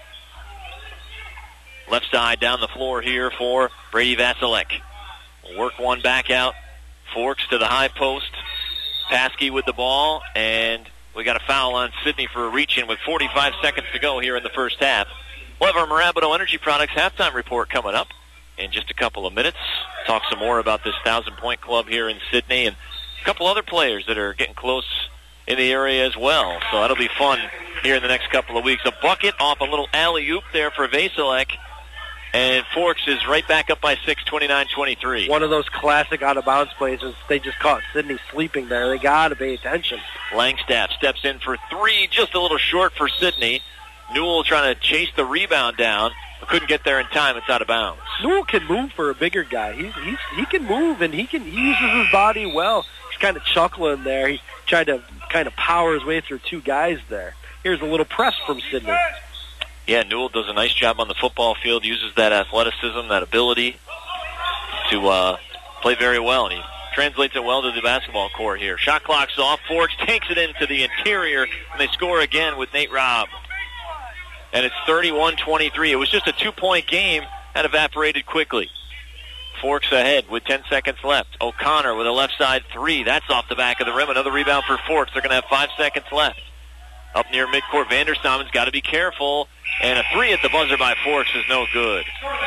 Left side down the floor here for Brady Vasilek. We'll work one back out. Forks to the high post. Paskey with the ball, and we got a foul on Sydney for a reach-in with forty-five seconds to go here in the first half. We'll have our Mirabito Energy Products halftime report coming up in just a couple of minutes. Talk some more about this thousand-point club here in Sydney and a couple other players that are getting close in the area as well. So that'll be fun here in the next couple of weeks. A bucket off a little alley-oop there for Vasilek. And Forks is right back up by six, twenty-nine twenty-three. One of those classic out-of-bounds plays is they just caught Sydney sleeping there. They got to pay attention. Langstaff steps in for three, just a little short for Sydney. Newell trying to chase the rebound down, but couldn't get there in time. It's out of bounds. Newell can move for a bigger guy. He's, he's, he can move, and he can he uses his body well. He's kind of chuckling there. He tried to kind of power his way through two guys there. Here's a little press from Sydney. Yeah, Newell does a nice job on the football field, uses that athleticism, that ability to uh, play very well, and he translates it well to the basketball court here. Shot clock's off. Forks takes it into the interior, and they score again with Nate Robb. And it's thirty-one twenty-three. It was just a two-point game that evaporated quickly. Forks ahead with ten seconds left. O'Connor with a left side three. That's off the back of the rim. Another rebound for Forks. They're going to have five seconds left. Up near midcourt, Vander Sommens got to be careful. And a three at the buzzer by Forks is no good.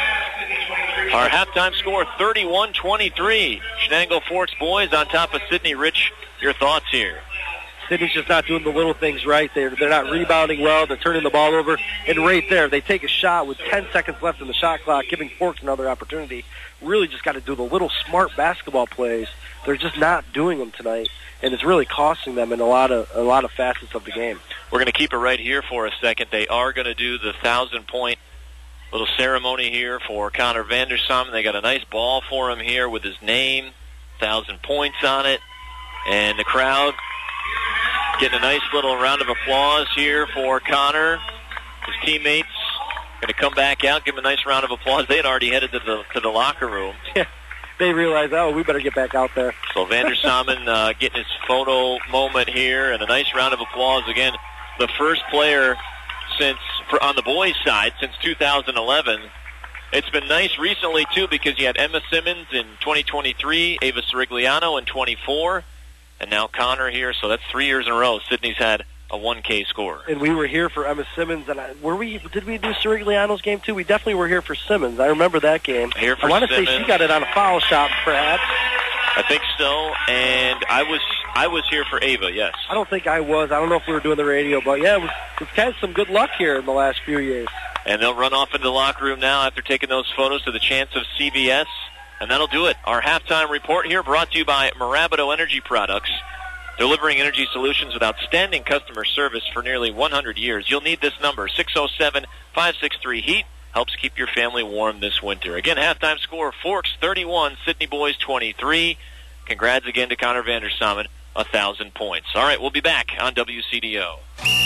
Our halftime score, thirty-one twenty-three. Shenango Forks boys on top of Sydney. Rich, your thoughts here? Sydney's just not doing the little things right. They're, they're not rebounding well. They're turning the ball over. And right there, they take a shot with ten seconds left in the shot clock, giving Forks another opportunity. Really just got to do the little smart basketball plays. They're just not doing them tonight. And it's really costing them in a lot of a lot of facets of the game. We're going to keep it right here for a second. They are going to do the thousand-point little ceremony here for Connor Vander Sommens. They got a nice ball for him here with his name, thousand points on it, and the crowd getting a nice little round of applause here for Connor. His teammates going to come back out, give him a nice round of applause. They had already headed to the to the locker room. Yeah. They realize, oh, we better get back out there. So Vander Sommens uh, getting his photo moment here, and a nice round of applause. Again, the first player since for, on the boys' side since two thousand eleven. It's been nice recently, too, because you had Emma Simmons in twenty twenty-three, Ava Sirigliano in twenty-four, and now Connor here. So that's three years in a row Sydney's had a one K score. And we were here for Emma Simmons, and I, were we? Did we do Sirigliano's game too? We definitely were here for Simmons. I remember that game. Here for I want to Simmons. say she got it on a foul shot, perhaps. I think so, and I was I was here for Ava. Yes. I don't think I was. I don't know if we were doing the radio, but yeah, we've, we've had some good luck here in the last few years. And they'll run off into the locker room now after taking those photos to the chance of C V S, and that'll do it. Our halftime report here brought to you by Mirabito Energy Products. Delivering energy solutions with outstanding customer service for nearly one hundred years. You'll need this number, six oh seven, five six three, HEAT. Helps keep your family warm this winter. Again, halftime score, Forks thirty-one, Sydney boys twenty-three. Congrats again to Connor Vander Sommens, one thousand points. All right, we'll be back on W C D O.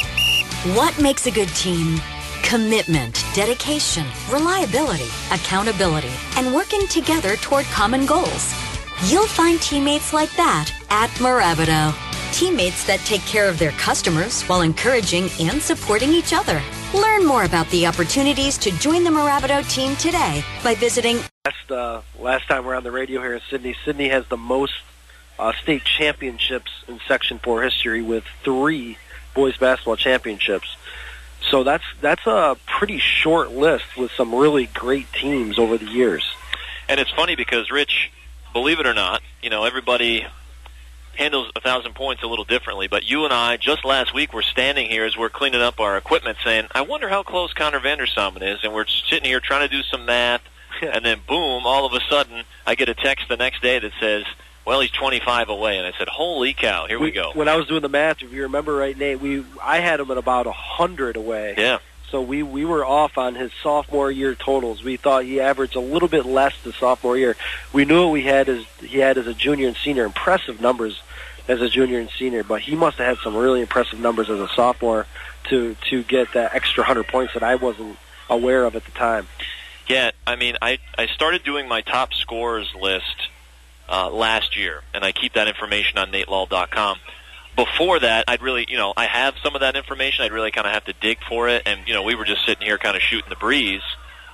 What makes a good team? Commitment, dedication, reliability, accountability, and working together toward common goals. You'll find teammates like that at Mirabito. teammates that take care of their customers while encouraging and supporting each other. Learn more about the opportunities to join the Mirabito team today by visiting. Last, uh, last time we're on the radio here in Sydney, Sydney has the most uh, state championships in Section four history with three boys basketball championships. So that's that's a pretty short list with some really great teams over the years. And it's funny because, Rich, believe it or not, you know, everybody handles a thousand points a little differently, but you and I, just last week, were standing here as we're cleaning up our equipment saying, I wonder how close Connor Vandersamen is, and we're sitting here trying to do some math, and then boom, all of a sudden, I get a text the next day that says, well, he's twenty-five away, and I said, holy cow, here we, we go. When I was doing the math, if you remember right, Nate, we I had him at about one hundred away. Yeah. So we, we were off on his sophomore year totals. We thought he averaged a little bit less the sophomore year. We knew what we had as he had as a junior and senior, impressive numbers as a junior and senior, but he must have had some really impressive numbers as a sophomore to to get that extra one hundred points that I wasn't aware of at the time. Yeah, I mean, I, I started doing my top scorers list uh, last year, and I keep that information on Nate Lull dot com. Before that, I'd really, you know, I have some of that information. I'd really kind of have to dig for it, and, you know, we were just sitting here kind of shooting the breeze.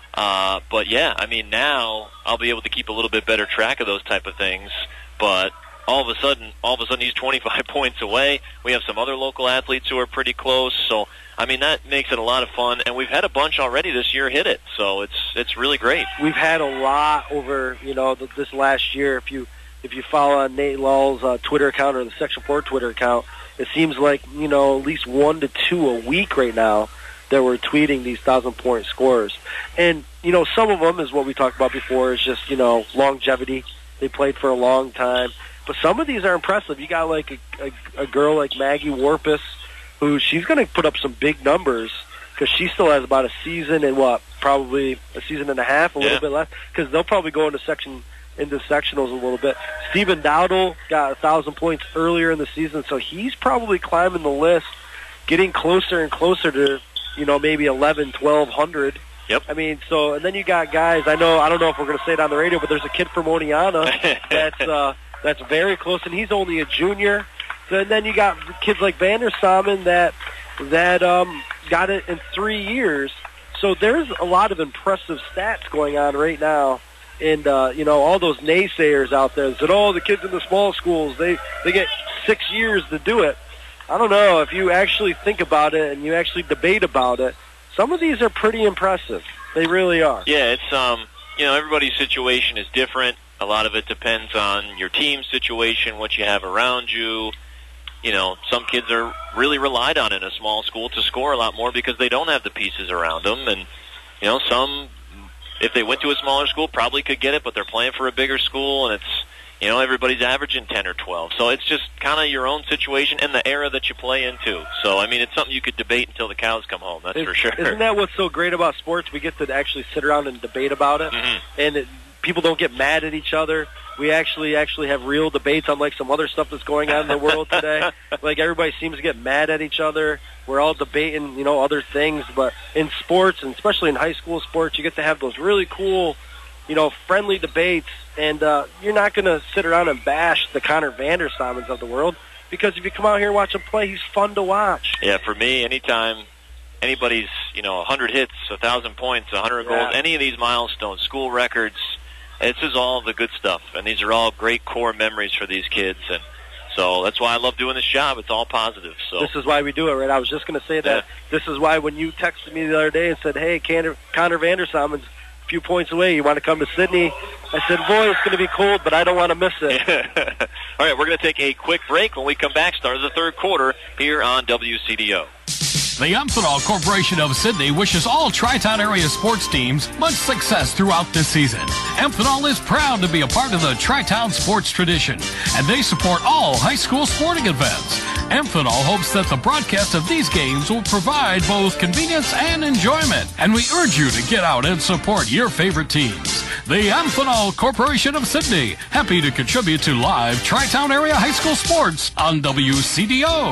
Uh, but, yeah, I mean, now I'll be able to keep a little bit better track of those type of things. But all of a sudden, all of a sudden he's twenty-five points away. We have some other local athletes who are pretty close. So, I mean, that makes it a lot of fun. And we've had a bunch already this year hit it. So it's it's really great. We've had a lot over, you know, this last year. If you if you follow on Nate Lull's uh, Twitter account or the Section four Twitter account, it seems like, you know, at least one to two a week right now that we're tweeting these thousand-point scorers. And, you know, some of them is what we talked about before is just, you know, longevity. They played for a long time. But some of these are impressive. You got, like, a, a, a girl like Maggie Warpus, who she's going to put up some big numbers because she still has about a season and, what, probably a season and a half, a yeah. little bit less, because they'll probably go into section into sectionals a little bit. Stephen Dowdle got a thousand points earlier in the season, so he's probably climbing the list, getting closer and closer to, you know, maybe eleven, twelve hundred. Yep. I mean, so, and then you got guys, I know, I don't know if we're going to say it on the radio, but there's a kid from Oneonta that's, uh, that's very close, and he's only a junior. So, and then you got kids like Vandersamen that, that, um, got it in three years. So there's a lot of impressive stats going on right now. And, uh, you know, all those naysayers out there that said, oh, the kids in the small schools, they, they get six years to do it. I don't know. If you actually think about it and you actually debate about it, some of these are pretty impressive. They really are. Yeah, it's, um, you know, everybody's situation is different. A lot of it depends on your team situation, what you have around you. You know, some kids are really relied on in a small school to score a lot more because they don't have the pieces around them. And, you know, some, if they went to a smaller school, probably could get it, but they're playing for a bigger school, and it's, you know, everybody's averaging ten or twelve. So it's just kind of your own situation and the era that you play into. So, I mean, it's something you could debate until the cows come home, that's it's, for sure. Isn't that what's so great about sports? We get to actually sit around and debate about it, mm-hmm. and it, people don't get mad at each other. We actually actually have real debates, unlike some other stuff that's going on in the world today. Like, everybody seems to get mad at each other. We're all debating, you know, other things. But in sports, and especially in high school sports, you get to have those really cool, you know, friendly debates. And uh, you're not going to sit around and bash the Connor Vandersamens of the world, because if you come out here and watch him play, he's fun to watch. Yeah, for me, anytime anybody's, you know, one hundred hits, one thousand points, one hundred Yeah. goals, any of these milestones, school records, this is all the good stuff. And these are all great core memories for these kids. And so that's why I love doing this job. It's all positive. So This is why we do it, right? I was just going to say that. Yeah. This is why when you texted me the other day and said, hey, Connor, Connor Vandersamen's a few points away, you want to come to Sydney? I said, boy, it's going to be cold, but I don't want to miss it. all right, we're going to take a quick break. When we come back, start of the third quarter here on W C D O. The Amphenol Corporation of Sydney wishes all Tri-Town area sports teams much success throughout this season. Amphenol is proud to be a part of the Tri-Town sports tradition, and they support all high school sporting events. Amphenol hopes that the broadcast of these games will provide both convenience and enjoyment, and we urge you to get out and support your favorite teams. The Amphenol Corporation of Sydney, happy to contribute to live Tri-Town area high school sports on W C D O.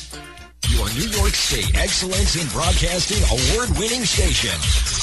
Your New York State Excellence in Broadcasting award-winning station,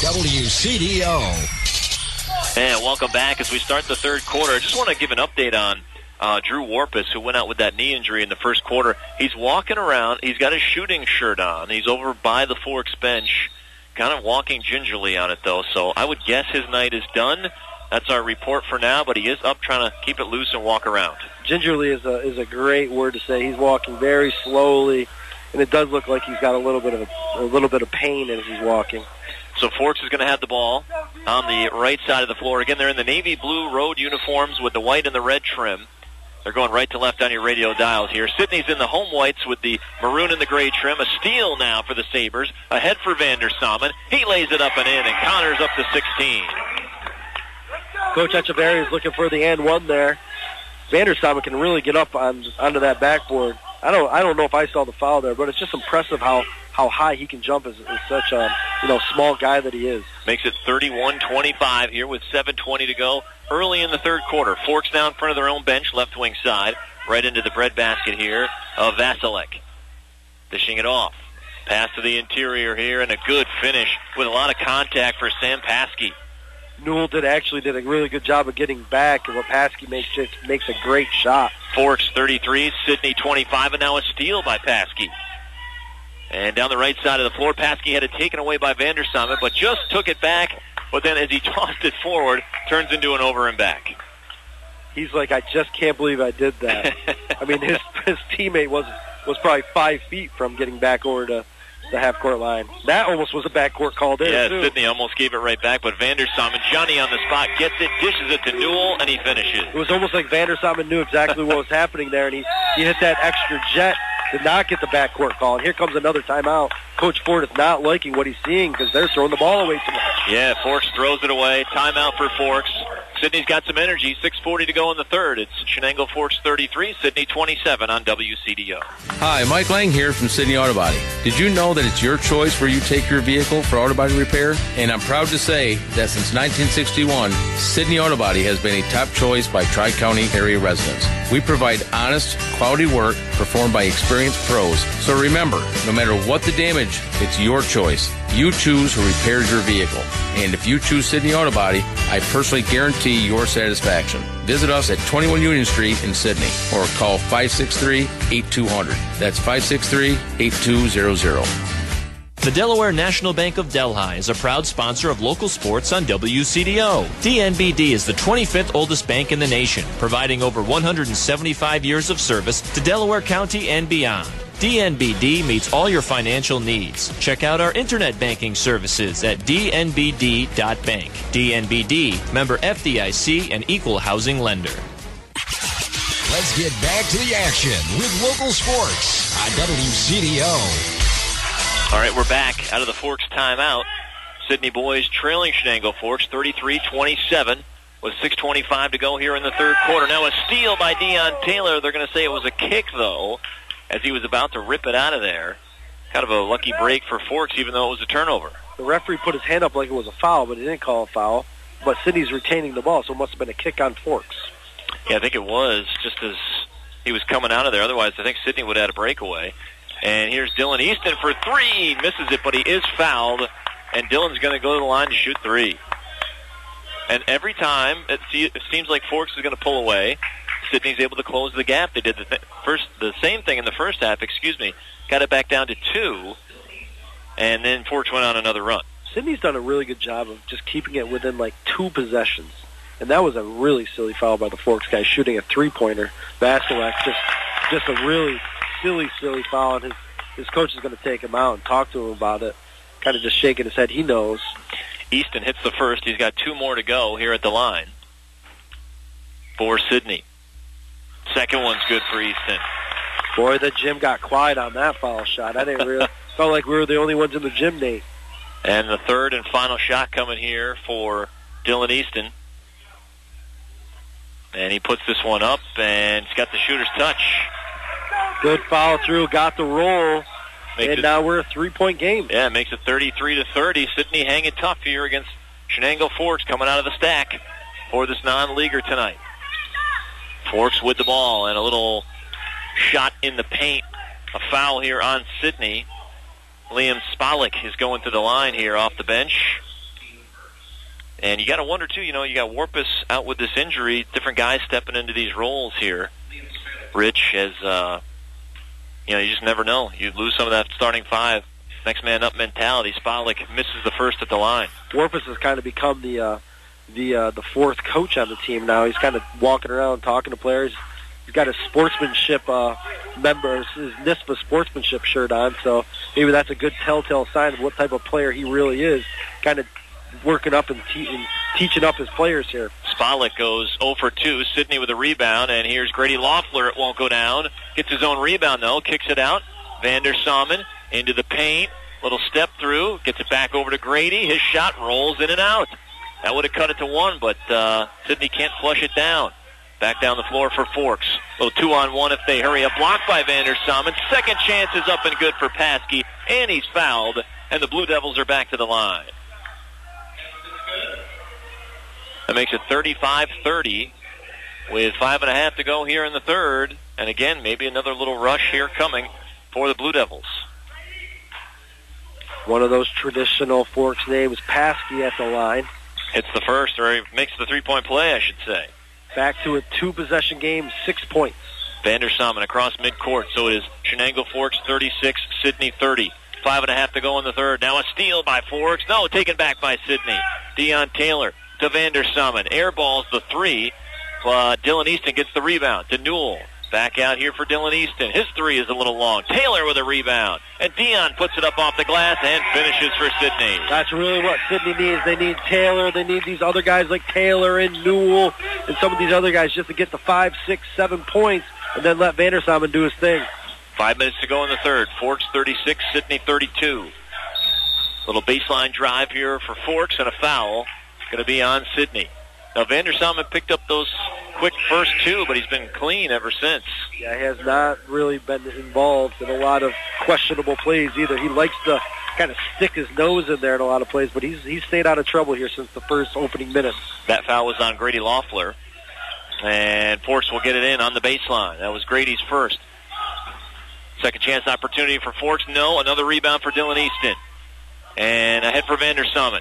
W C D O. And welcome back as we start the third quarter. I just want to give an update on uh, Drew Warpus, who went out with that knee injury in the first quarter. He's walking around. He's got his shooting shirt on. He's over by the Forks bench, kind of walking gingerly on it, though. So I would guess his night is done. That's our report for now, but he is up trying to keep it loose and walk around. Gingerly is a is a great word to say. He's walking very slowly, and it does look like he's got a little bit of a, a little bit of pain as he's walking. So Forks is going to have the ball on the right side of the floor. Again, they're in the navy blue road uniforms with the white and the red trim. They're going right to left on your radio dials here. Sidney's in the home whites with the maroon and the gray trim. A steal now for the Sabres. Ahead for Vander Samen. He lays it up and in, and Connors up to sixteen. Coach Echeverry is looking for the and one there. Vander Samen can really get up on onto that backboard. I don't I don't know if I saw the foul there, but it's just impressive how, how high he can jump as, as such a you know small guy that he is. Makes it thirty-one twenty-five here with seven twenty to go early in the third quarter. Forks now in front of their own bench, left wing side, right into the breadbasket here of Vasilek. Dishing it off. Pass to the interior here, and a good finish with a lot of contact for Sam Paskey. Newell did actually did a really good job of getting back, and Paskey makes it makes a great shot. Forks thirty-three, Sidney twenty-five, and now a steal by Paskey. And down the right side of the floor, Paskey had it taken away by Vander Samen, but just took it back. But then as he tossed it forward, turns into an over and back. He's like, I just can't believe I did that. I mean, his his teammate was was probably five feet from getting back over to the half-court line. That almost was a backcourt call there, yeah, too. Sidney almost gave it right back, but Vander Samen, Johnny on the spot, gets it, dishes it to Newell, and he finishes. It was almost like Vander Samen knew exactly what was happening there, and he, he hit that extra jet, did not get the backcourt call. And here comes another timeout. Coach Ford is not liking what he's seeing because they're throwing the ball away too much. Yeah, Forks throws it away. Timeout for Forks. Sidney's got some energy. six forty to go in the third. It's Shenango Forks thirty-three, Sidney twenty-seven on W C D O. Hi, Mike Lang here from Sidney Auto Body. Did you know that it's your choice where you take your vehicle for auto body repair? And I'm proud to say that since nineteen sixty-one, Sidney Auto Body has been a top choice by Tri-County area residents. We provide honest, quality work performed by experienced pros. So remember, no matter what the damage, it's your choice. You choose who repairs your vehicle. And if you choose Sidney Auto Body, I personally guarantee your satisfaction. Visit us at twenty-one Union Street in Sidney or call five six three, eight two zero zero. That's five six three, eight two zero zero. The Delaware National Bank of Delhi is a proud sponsor of local sports on W C D O. D N B D is the twenty-fifth oldest bank in the nation, providing over one hundred seventy-five years of service to Delaware County and beyond. D N B D meets all your financial needs. Check out our internet banking services at d n b d dot bank. D N B D, member F D I C and equal housing lender. Let's get back to the action with local sports on W C D O. All right, we're back out of the Forks timeout. Sidney boys trailing Shenango Forks thirty-three twenty-seven with six twenty-five to go here in the third quarter. Now a steal by Deion Taylor. They're going to say it was a kick, though, as he was about to rip it out of there. Kind of a lucky break for Forks, even though it was a turnover. The referee put his hand up like it was a foul, but he didn't call a foul. But Sidney's retaining the ball, so it must have been a kick on Forks. Yeah, I think it was, just as he was coming out of there. Otherwise, I think Sidney would have had a breakaway. And here's Dylan Easton for three. Misses it, but he is fouled. And Dylan's going to go to the line to shoot three. And every time it, see, it seems like Forks is going to pull away, Sidney's able to close the gap. They did the th- first, the same thing in the first half, excuse me. Got it back down to two. And then Forks went on another run. Sidney's done a really good job of just keeping it within like two possessions. And that was a really silly foul by the Forks guy shooting a three-pointer. Vasilek, just just a really silly, silly foul. And his, his coach is going to take him out and talk to him about it. Kind of just shaking his head. He knows. Easton hits the first. He's got two more to go here at the line for Sidney. Second one's good for Easton. Boy, the gym got quiet on that foul shot. I didn't really felt like we were the only ones in the gym, Nate. And the third and final shot coming here for Dylan Easton. And he puts this one up, and he's got the shooter's touch. Good follow through, got the roll, makes and it, now we're a three-point game. Yeah, it makes it thirty-three to thirty. Sidney hanging tough here against Shenango Forks coming out of the stack for this non-leaguer tonight. Forks with the ball and a little shot in the paint. A foul here on Sidney. Liam Spalik is going to the line here off the bench. And you got to wonder, too, you know, you got Warpus out with this injury, different guys stepping into these roles here. Rich, as, uh, you know, you just never know. You lose some of that starting five, next man up mentality. Spotlick misses the first at the line. Warpus has kind of become the uh, the uh, the fourth coach on the team now. He's kind of walking around talking to players. He's got his sportsmanship uh, member, his N I S P A sportsmanship shirt on, so maybe that's a good telltale sign of what type of player he really is, kind of working up and, te- and teaching up his players here. Spotlick goes zero for two. Sidney with a rebound, and here's Grady Loeffler. It won't go down. Gets his own rebound, though. Kicks it out. Vander Salmon into the paint. Little step through. Gets it back over to Grady. His shot rolls in and out. That would have cut it to one, but uh, Sidney can't flush it down. Back down the floor for Forks. Little two-on-one if they hurry. A block by Vander Salmon. Second chance is up and good for Paskey, and he's fouled, and the Blue Devils are back to the line. That makes it thirty-five thirty with five and a half to go here in the third. And again, maybe another little rush here coming for the Blue Devils. One of those traditional Forks names, Paskey at the line. Hits the first, or he makes the three-point play, I should say. Back to a two-possession game, six points. Vander Salmon across midcourt, so it is Shenango Forks thirty-six, Sidney thirty. Five and a half to go in the third. Now a steal by Forks. No, taken back by Sidney. Deion Taylor to Vander Salmon. Air balls the three. Uh, Dylan Easton gets the rebound to Newell. Back out here for Dylan Easton. His three is a little long. Taylor with a rebound. And Deion puts it up off the glass and finishes for Sidney. That's really what Sidney needs. They need Taylor. They need these other guys like Taylor and Newell and some of these other guys just to get the five, six, seven points and then let Vander Salmon do his thing. Five minutes to go in the third. Forks thirty-six, Sidney thirty-two. Little baseline drive here for Forks and a foul. Going to be on Sidney. Now, Vander Salmon picked up those quick first two, but he's been clean ever since. Yeah, he has not really been involved in a lot of questionable plays either. He likes to kind of stick his nose in there in a lot of plays, but he's he's stayed out of trouble here since the first opening minutes. That foul was on Grady Loeffler, and Forks will get it in on the baseline. That was Grady's first. Second chance opportunity for Forks. No, another rebound for Dylan Easton. And ahead for Vander Salmon.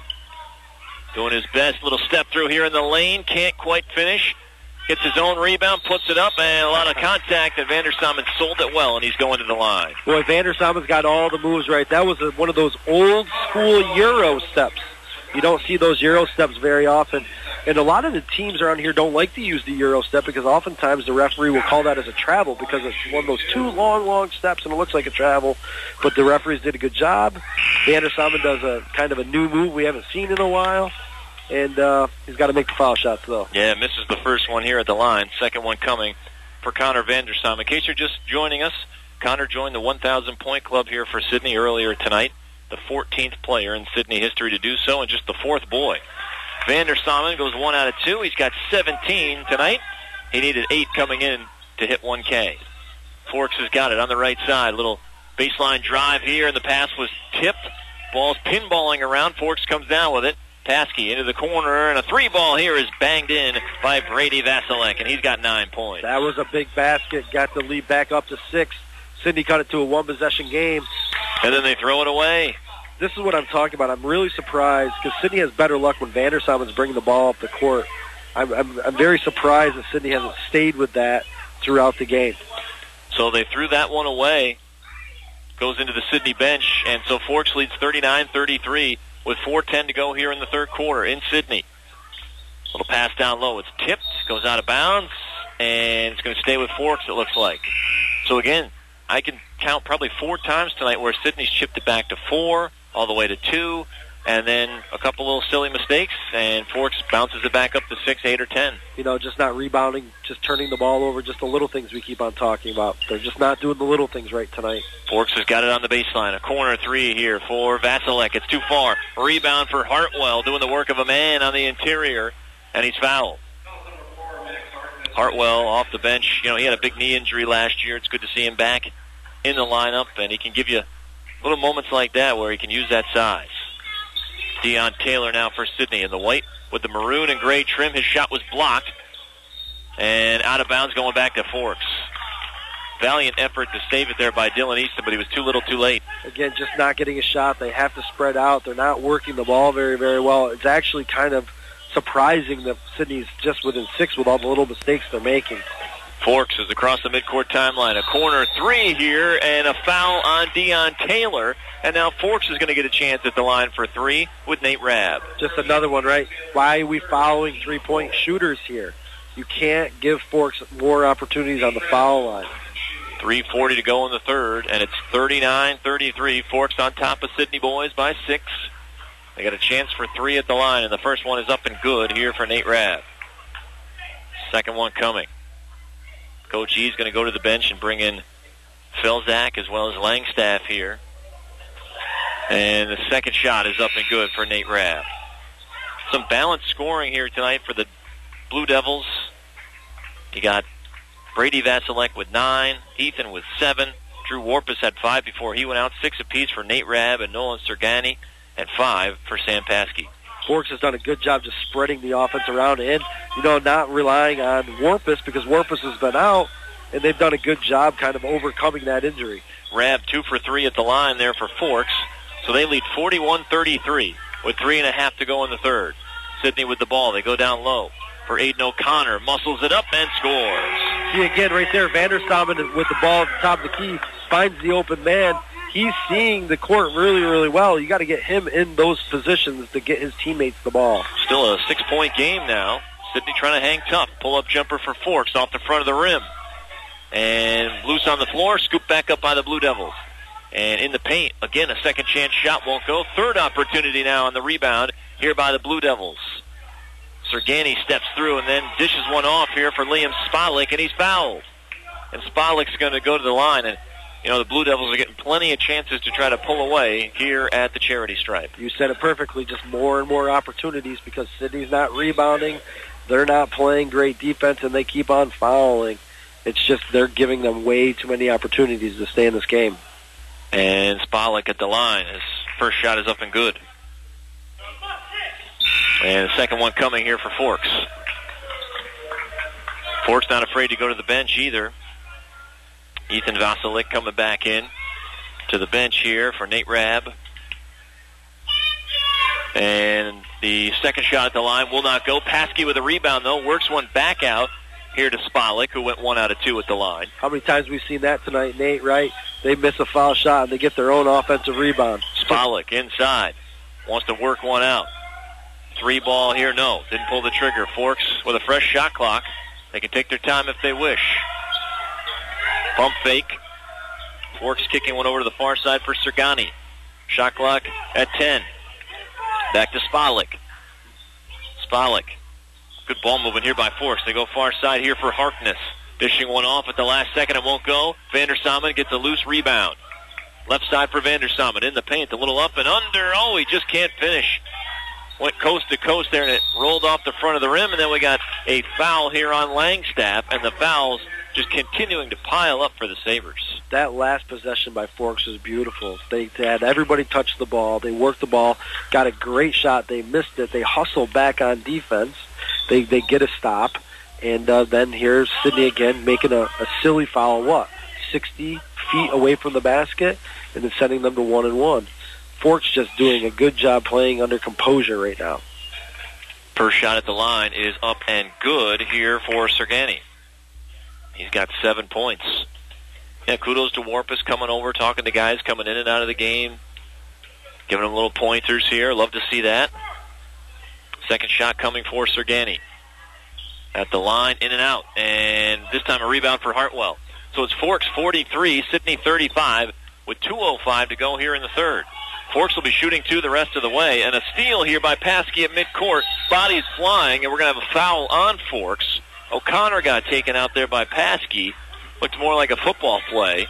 Doing his best. Little step through here in the lane. Can't quite finish. Gets his own rebound, puts it up, and a lot of contact, and Vander Salmon sold it well, and he's going to the line. Boy, Vander Salmon's got all the moves right. That was a, one of those old-school Euro steps. You don't see those Euro steps very often. And a lot of the teams around here don't like to use the Euro step because oftentimes the referee will call that as a travel because it's one of those two long, long steps and it looks like a travel. But the referees did a good job. Vander Salmon does a kind of a new move we haven't seen in a while. And uh, he's got to make the foul shots, though. Yeah, misses the first one here at the line. Second one coming for Connor Vander Salmon. In case you're just joining us, Connor joined the one thousand point club here for Sidney earlier tonight. The fourteenth player in Sidney history to do so, and just the fourth boy. Vander Salmon goes one out of two. He's got seventeen tonight. He needed eight coming in to hit one K. Forks has got it on the right side. Little baseline drive here, and the pass was tipped. Ball's pinballing around. Forks comes down with it. Paskey into the corner, and a three ball here is banged in by Brady Vasilek, and he's got nine points. That was a big basket. Got the lead back up to six. Sidney cut it to a one-possession game. And then they throw it away. This is what I'm talking about. I'm really surprised because Sidney has better luck when Vander Salmon's bringing the ball up the court. I'm, I'm, I'm very surprised that Sidney hasn't stayed with that throughout the game. So they threw that one away. Goes into the Sidney bench, and so Forks leads thirty-nine thirty-three with four ten to go here in the third quarter in Sidney. Little pass down low. It's tipped, goes out of bounds, and it's going to stay with Forks, it looks like. So again, I can count probably four times tonight where Sidney's chipped it back to four, all the way to two, and then a couple little silly mistakes, and Forks bounces it back up to six, eight, or ten. You know, just not rebounding, just turning the ball over, just the little things we keep on talking about. They're just not doing the little things right tonight. Forks has got it on the baseline. A corner three here for Vasilek. It's too far. Rebound for Hartwell, doing the work of a man on the interior, and he's fouled. Hartwell off the bench. You know, he had a big knee injury last year. It's good to see him back in the lineup, and he can give you little moments like that where he can use that size. Deion Taylor now for Sidney in the white with the maroon and gray trim. His shot was blocked, and out of bounds going back to Forks. Valiant effort to save it there by Dylan Easton, but he was too little too late. Again, just not getting a shot. They have to spread out. They're not working the ball very, very well. It's actually kind of surprising that Sidney's just within six with all the little mistakes they're making. Forks is across the midcourt timeline. A corner three here and a foul on Dion Taylor. And now Forks is going to get a chance at the line for three with Nate Rabb. Just another one, right? Why are we following three-point shooters here? You can't give Forks more opportunities on the foul line. three forty to go in the third, and it's thirty-nine thirty-three. Forks on top of Sidney boys by six. They got a chance for three at the line, and the first one is up and good here for Nate Rabb. Second one coming. Coach E is going to go to the bench and bring in Felzak as well as Langstaff here. And the second shot is up and good for Nate Rabb. Some balanced scoring here tonight for the Blue Devils. You got Brady Vasilek with nine, Ethan with seven, Drew Warpus had five before he went out, six apiece for Nate Rabb and Nolan Sergani, and five for Sam Paskey. Forks has done a good job just spreading the offense around and, you know, not relying on Warpus because Warpus has been out, and they've done a good job kind of overcoming that injury. Rabb two for three at the line there for Forks, so they lead forty-one thirty-three with three and a half to go in the third. Sidney with the ball. They go down low for Aiden O'Connor. Muscles it up and scores. See, again, right there, Vanderstamen with the ball at the top of the key finds the open man. He's seeing the court really, really well. You got to get him in those positions to get his teammates the ball. Still a six-point game now. Sidney trying to hang tough. Pull-up jumper for Forks off the front of the rim. And loose on the floor, scooped back up by the Blue Devils. And in the paint, again, a second chance shot won't go. Third opportunity now on the rebound here by the Blue Devils. Sergani steps through and then dishes one off here for Liam Spotlick, and he's fouled. And Spotlick's going to go to the line, and you know, the Blue Devils are getting plenty of chances to try to pull away here at the charity stripe. You said it perfectly, just more and more opportunities because Sidney's not rebounding. They're not playing great defense, and they keep on fouling. It's just they're giving them way too many opportunities to stay in this game. And Spotlick at the line. His first shot is up and good. And the second one coming here for Forks. Forks not afraid to go to the bench either. Ethan Vasilek coming back in to the bench here for Nate Rabb. And the second shot at the line will not go. Paskey with a rebound, though. Works one back out here to Spotlick, who went one out of two at the line. How many times we've seen that tonight, Nate, right? They miss a foul shot and they get their own offensive rebound. Spotlick inside. Wants to work one out. Three ball here, no. Didn't pull the trigger. Forks with a fresh shot clock. They can take their time if they wish. Pump fake. Forks kicking one over to the far side for Sergani. Shot clock at ten. Back to Spotlick. Spotlick. Good ball movement here by Forks. They go far side here for Harkness. Dishing one off at the last second. It won't go. Vandersamen gets a loose rebound. Left side for Vandersamen. In the paint. A little up and under. Oh, he just can't finish. Went coast to coast there, and it rolled off the front of the rim. And then we got a foul here on Langstaff. And the fouls just continuing to pile up for the Sabres. That last possession by Forks was beautiful. They had everybody touch the ball. They worked the ball. Got a great shot. They missed it. They hustled back on defense. They they get a stop. And uh, then here's Sidney again making a, a silly foul, what, sixty feet away from the basket, and then sending them to one and one. Forks just doing a good job playing under composure right now. First shot at the line is up and good here for Sergani. He's got seven points. Yeah, kudos to Warpus coming over, talking to guys coming in and out of the game, giving them little pointers here. Love to see that. Second shot coming for Sergani. At the line, in and out. And this time a rebound for Hartwell. So it's Forks forty-three, Sidney thirty-five, with two oh five to go here in the third. Forks will be shooting two the rest of the way. And a steal here by Paskey at midcourt. Body's flying, and we're going to have a foul on Forks. O'Connor got taken out there by Paskey. Looked more like a football play.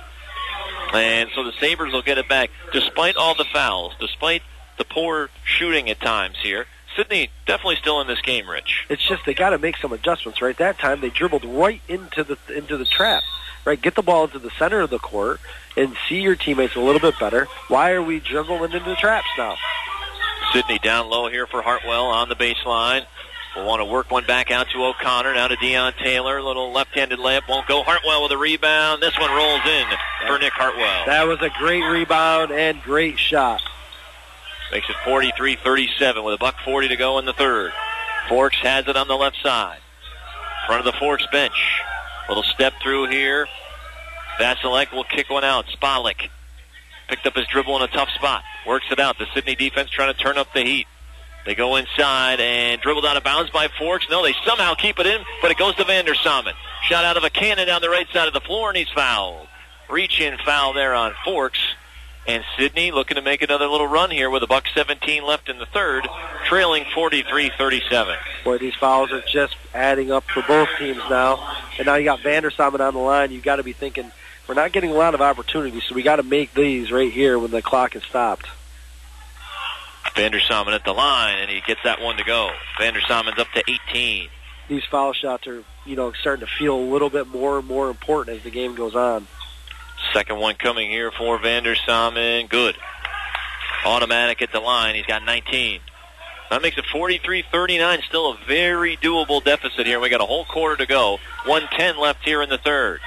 And so the Sabres will get it back. Despite all the fouls, despite the poor shooting at times here, Sidney definitely still in this game, Rich. It's just they got to make some adjustments, right? That time they dribbled right into the into the trap, right? Get the ball into the center of the court and see your teammates a little bit better. Why are we dribbling into the traps now? Sidney down low here for Hartwell on the baseline. We'll want to work one back out to O'Connor. Now to Dion Taylor. Little left-handed layup. Won't go. Hartwell with a rebound. This one rolls in for Nick Hartwell. That was a great rebound and great shot. Makes it forty-three thirty-seven with a buck forty to go in the third. Forks has it on the left side. Front of the Forks bench. Little step through here. Vasilek will kick one out. Spalik picked up his dribble in a tough spot. Works it out. The Sidney defense trying to turn up the heat. They go inside and dribbled out of bounds by Forks. No, they somehow keep it in, but it goes to Vandersamen. Shot out of a cannon down the right side of the floor, and he's fouled. Reach-in foul there on Forks. And Sidney looking to make another little run here with a buck seventeen left in the third, trailing forty-three thirty-seven. Boy, these fouls are just adding up for both teams now. And now you got Vandersamen on the line. You got to be thinking, we're not getting a lot of opportunities, so we got to make these right here when the clock is stopped. Vandersamen at the line, and he gets that one to go. Vandersamen's up to eighteen. These foul shots are, you know, starting to feel a little bit more and more important as the game goes on. Second one coming here for Vandersamen. Good. Automatic at the line. He's got nineteen. That makes it forty-three thirty-nine. Still a very doable deficit here. We got a whole quarter to go. one ten left here in the third.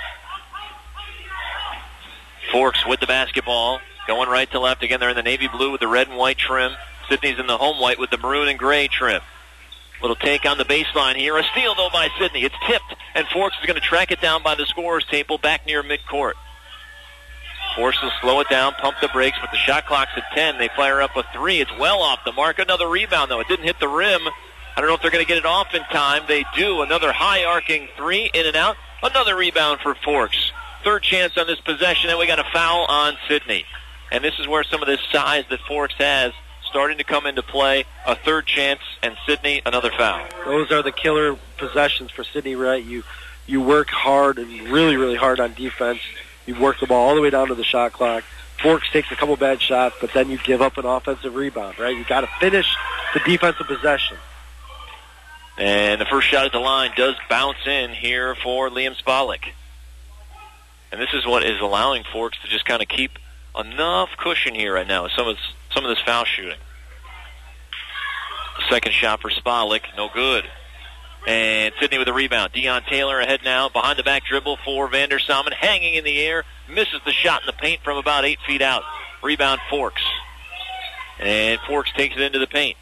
Forks with the basketball. Going right to left. Again, they're in the navy blue with the red and white trim. Sidney's in the home white with the maroon and gray trim. Little take on the baseline here. A steal, though, by Sidney. It's tipped, and Forks is going to track it down by the scorer's table back near midcourt. Forks will slow it down, pump the brakes, but the shot clock's at ten. They fire up a three. It's well off the mark. Another rebound, though. It didn't hit the rim. I don't know if they're going to get it off in time. They do. Another high-arcing three, in and out. Another rebound for Forks. Third chance on this possession, and we got a foul on Sidney. And this is where some of this size that Forks has starting to come into play. A third chance, and Sidney, another foul. Those are the killer possessions for Sidney, right? You you work hard and really, really hard on defense. You work the ball all the way down to the shot clock. Forks takes a couple bad shots, but then you give up an offensive rebound, right? You got to finish the defensive possession. And the first shot at the line does bounce in here for Liam Spalik. And this is what is allowing Forks to just kind of keep enough cushion here right now with some of this, some of this foul shooting. Second shot for Spalik, no good. And Sidney with a rebound. Deion Taylor ahead now. Behind the back dribble for Vandersamen. Hanging in the air. Misses the shot in the paint from about eight feet out. Rebound Forks. And Forks takes it into the paint.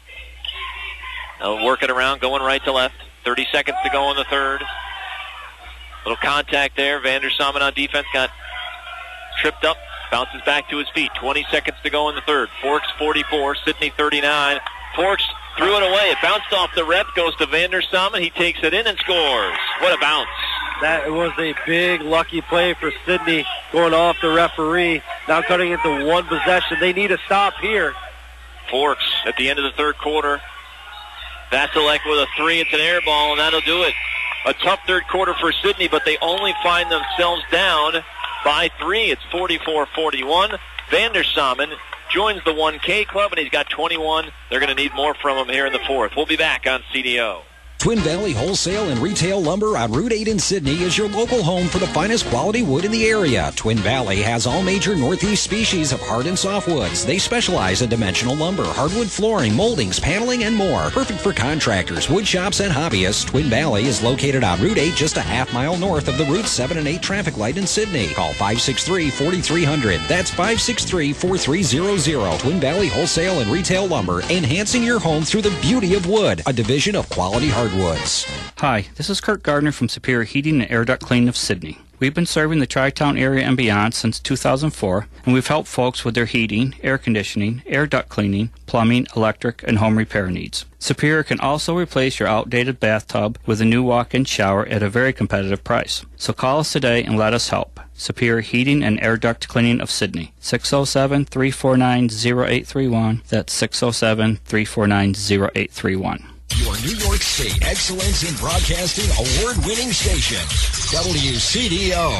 Now work it around, going right to left. thirty seconds to go in the third. Little contact there. Vandersamen on defense got tripped up. Bounces back to his feet. twenty seconds to go in the third. Forks forty-four. Sidney thirty-nine. Forks threw it away. It bounced off the rep. Goes to Vandersamen. He takes it in and scores. What a bounce. That was a big lucky play for Sidney going off the referee. Now cutting into one possession. They need a stop here. Forks at the end of the third quarter. Vasilek with a three. It's an air ball, and that'll do it. A tough third quarter for Sidney, but they only find themselves down by three. It's forty-four forty-one. Vandersamen joins the one K club, and he's got twenty-one. They're going to need more from him here in the fourth. We'll be back on C D O. Twin Valley Wholesale and Retail Lumber on Route eight in Sydney is your local home for the finest quality wood in the area. Twin Valley has all major Northeast species of hard and soft woods. They specialize in dimensional lumber, hardwood flooring, moldings, paneling, and more. Perfect for contractors, wood shops, and hobbyists. Twin Valley is located on Route eight, just a half mile north of the Route seven and eight traffic light in Sydney. Call five six three, four three zero zero. That's five six three, four three zero zero. Twin Valley Wholesale and Retail Lumber, enhancing your home through the beauty of wood, a division of Quality Hardwoods. Hi, this is Kurt Gardner from Superior Heating and Air Duct Cleaning of Sydney. We've been serving the Tri-Town area and beyond since two thousand four, and we've helped folks with their heating, air conditioning, air duct cleaning, plumbing, electric, and home repair needs. Superior can also replace your outdated bathtub with a new walk-in shower at a very competitive price. So call us today and let us help. Superior Heating and Air Duct Cleaning of Sydney. six oh seven, three four nine, oh eight three one. That's six oh seven, three four nine, oh eight three one. Your New York State Excellence in Broadcasting award-winning station, W C D O.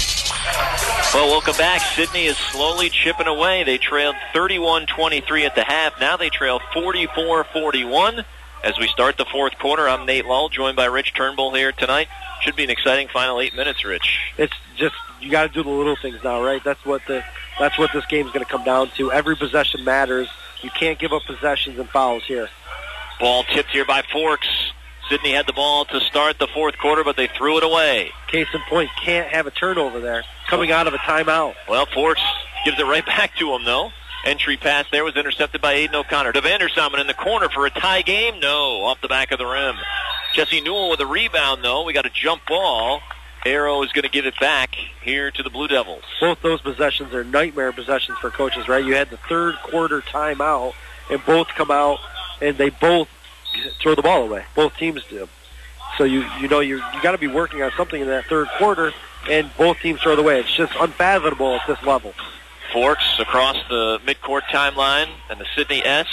Well, welcome back. Sydney is slowly chipping away. They trailed thirty-one twenty-three at the half. Now they trail forty-four forty-one. As we start the fourth quarter, I'm Nate Lull, joined by Rich Turnbull here tonight. Should be an exciting final eight minutes, Rich. It's just, you got to do the little things now, right? That's what the that's what this game's going to come down to. Every possession matters. You can't give up possessions and fouls here. Ball tipped here by Forks. Sydney had the ball to start the fourth quarter, but they threw it away. Case in point, can't have a turnover there coming out of a timeout. Well, Forks gives it right back to him, though. Entry pass there was intercepted by Aiden O'Connor. To Vandersamen in the corner for a tie game. No, off the back of the rim. Jesse Newell with a rebound, though. We got a jump ball. Arrow is going to give it back here to the Blue Devils. Both those possessions are nightmare possessions for coaches, right? You had the third quarter timeout, and both come out, and they both throw the ball away. Both teams do. So you you know you you got to be working on something in that third quarter, and both teams throw it away. It's just unfathomable at this level. Forks across the midcourt timeline, and the Sidney S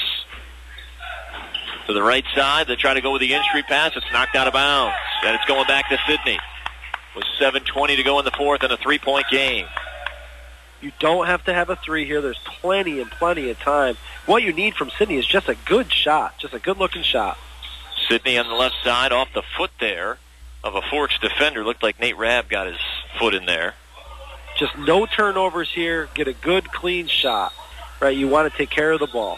to the right side. They try to go with the entry pass. It's knocked out of bounds, and it's going back to Sidney. With seven twenty to go in the fourth and a three-point game. You don't have to have a three here. There's plenty and plenty of time. What you need from Sidney is just a good shot, just a good-looking shot. Sidney on the left side off the foot there of a Forks defender. Looked like Nate Rabb got his foot in there. Just no turnovers here. Get a good, clean shot. Right, you want to take care of the ball.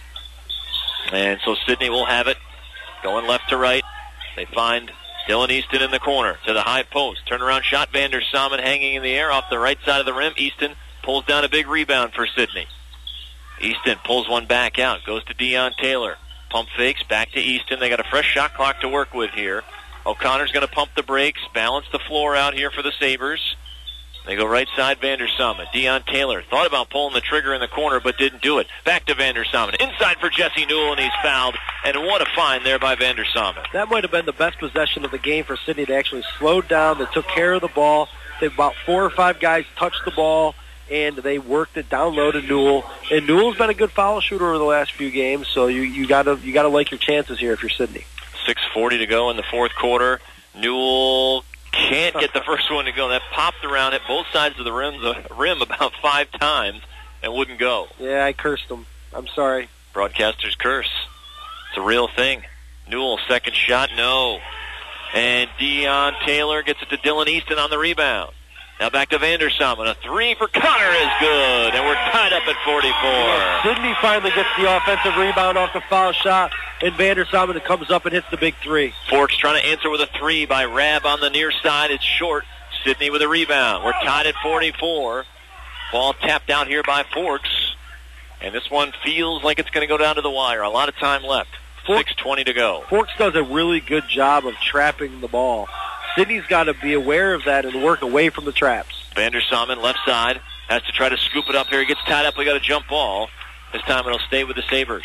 And so Sidney will have it going left to right. They find Dylan Easton in the corner to the high post. Turnaround shot. Vandersamen hanging in the air off the right side of the rim. Easton pulls down a big rebound for Sidney. Easton pulls one back out. Goes to Deion Taylor. Pump fakes. Back to Easton. They got a fresh shot clock to work with here. O'Connor's going to pump the brakes. Balance the floor out here for the Sabres. They go right side, Vandersamen. Deion Taylor thought about pulling the trigger in the corner, but didn't do it. Back to Vandersamen. Inside for Jesse Newell, and he's fouled. And what a find there by Vandersamen. That might have been the best possession of the game for Sidney. They actually slowed down. They took care of the ball. They about four or five guys touched the ball, and they worked it down low to Newell. And Newell's been a good foul shooter over the last few games, so you you gotta you gotta like your chances here if you're Sidney. six forty to go in the fourth quarter. Newell can't get the first one to go. That popped around at both sides of the rim, the rim about five times and wouldn't go. Yeah, I cursed him. I'm sorry. Broadcaster's curse. It's a real thing. Newell, second shot, no. And Deion Taylor gets it to Dylan Easton on the rebound. Now back to Vandersamen. A three for Connor is good, and we're tied up at forty-four. Sidney finally gets the offensive rebound off the foul shot, and Vandersamen comes up and hits the big three. Forks trying to answer with a three by Rabb on the near side. It's short. Sidney with a rebound. We're tied at forty-four. Ball tapped out here by Forks, and this one feels like it's going to go down to the wire. A lot of time left. six twenty to go. Forks does a really good job of trapping the ball. Sidney's got to be aware of that and work away from the traps. Vandersamen, left side, has to try to scoop it up here. He gets tied up. We got a jump ball. This time it'll stay with the Sabres.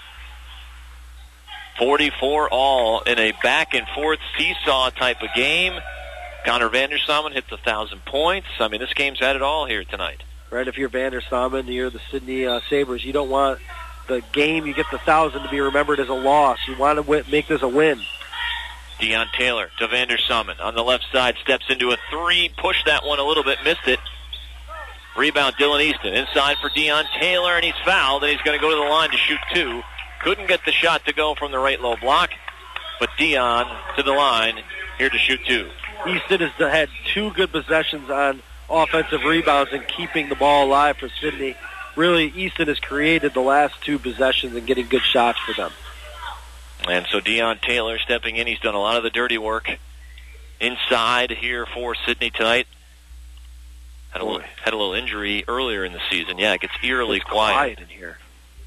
forty-four all in a back-and-forth seesaw type of game. Connor Vandersamen hits one thousand points. I mean, this game's had it all here tonight. Right, if you're Vandersamen, you're the Sidney uh, Sabres, you don't want the game you get the one thousand to be remembered as a loss. You want to win, make this a win. Deion Taylor to Vandersamen on the left side, steps into a three, pushed that one a little bit, missed it. Rebound Dylan Easton inside for Deion Taylor, and he's fouled, and he's going to go to the line to shoot two. Couldn't get the shot to go from the right low block, but Deion to the line here to shoot two. Easton has had two good possessions on offensive rebounds and keeping the ball alive for Sidney. Really, Easton has created the last two possessions and getting good shots for them. And so Deion Taylor stepping in. He's done a lot of the dirty work inside here for Sidney tonight. Had a little, had a little injury earlier in the season. Yeah, it gets eerily it's quiet. quiet in here.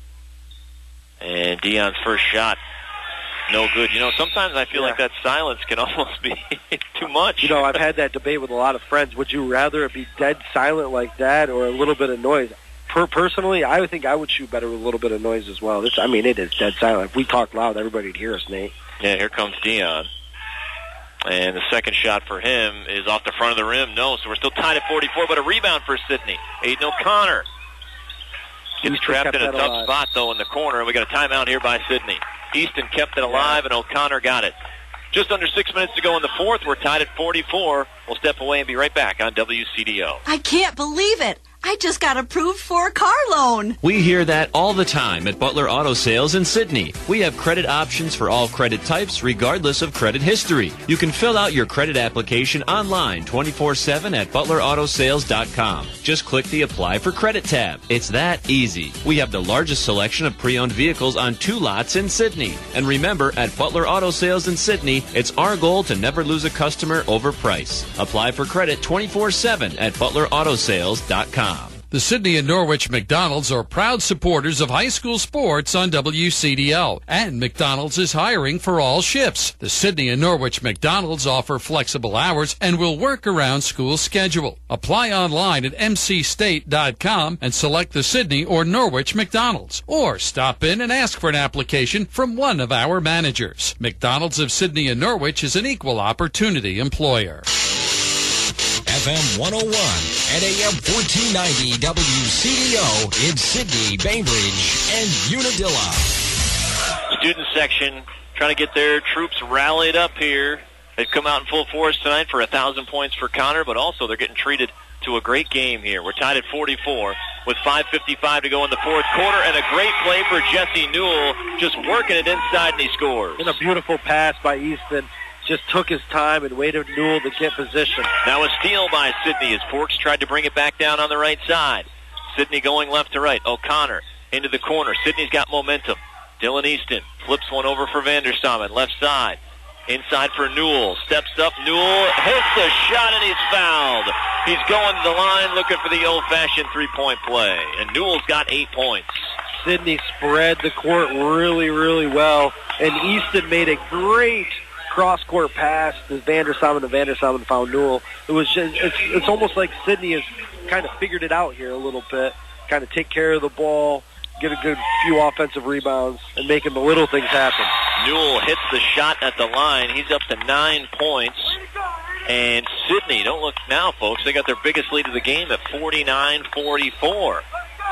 And Deion's first shot, no good. You know, sometimes I feel yeah. like that silence can almost be too much. You know, I've had that debate with a lot of friends. Would you rather it be dead silent like that or a little bit of noise? Per- personally, I would think I would shoot better with a little bit of noise as well. This, I mean, it is dead silent. If we talked loud, everybody would hear us, Nate. Yeah, here comes Deion. And the second shot for him is off the front of the rim. No, so we're still tied at forty-four, but a rebound for Sidney. Aiden O'Connor gets trapped in a tough alive. spot, though, in the corner. We got a timeout here by Sidney. Easton kept it alive, and O'Connor got it. Just under six minutes to go in the fourth. We're tied at forty-four. We'll step away and be right back on W C D O. I can't believe it. I just got approved for a car loan. We hear that all the time at Butler Auto Sales in Sidney. We have credit options for all credit types, regardless of credit history. You can fill out your credit application online twenty-four seven at butler auto sales dot com. Just click the Apply for Credit tab. It's that easy. We have the largest selection of pre-owned vehicles on two lots in Sidney. And remember, at Butler Auto Sales in Sidney, it's our goal to never lose a customer over price. Apply for credit twenty-four seven at butler auto sales dot com. The Sidney and Norwich McDonald's are proud supporters of high school sports on W C D O, and McDonald's is hiring for all shifts. The Sidney and Norwich McDonald's offer flexible hours and will work around school schedule. Apply online at m c state dot com and select the Sidney or Norwich McDonald's, or stop in and ask for an application from one of our managers. McDonald's of Sidney and Norwich is an equal opportunity employer. F M one oh one and A M fourteen ninety W C D O in Sidney, Bainbridge, and Unadilla. Student section trying to get their troops rallied up here. They've come out in full force tonight for one thousand points for Connor, but also they're getting treated to a great game here. We're tied at forty-four with five fifty-five to go in the fourth quarter, and a great play for Jesse Newell, just working it inside, and he scores. And a beautiful pass by Easton. Just took his time and waited for Newell to get position. Now a steal by Sidney as Forks tried to bring it back down on the right side. Sidney going left to right. O'Connor into the corner. Sidney's got momentum. Dylan Easton flips one over for Vandersamen, left side. Inside for Newell. Steps up. Newell hits the shot, and he's fouled. He's going to the line looking for the old-fashioned three-point play. And Newell's got eight points. Sidney spread the court really, really well. And Easton made a great cross-court pass to Vandersamen, and Vandersamen found Newell. It was just, it's, it's almost like Sidney has kind of figured it out here a little bit. Kind of take care of the ball, get a good few offensive rebounds, and making the little things happen. Newell hits the shot at the line. He's up to nine points. And Sidney, don't look now, folks, they got their biggest lead of the game at forty-nine forty-four.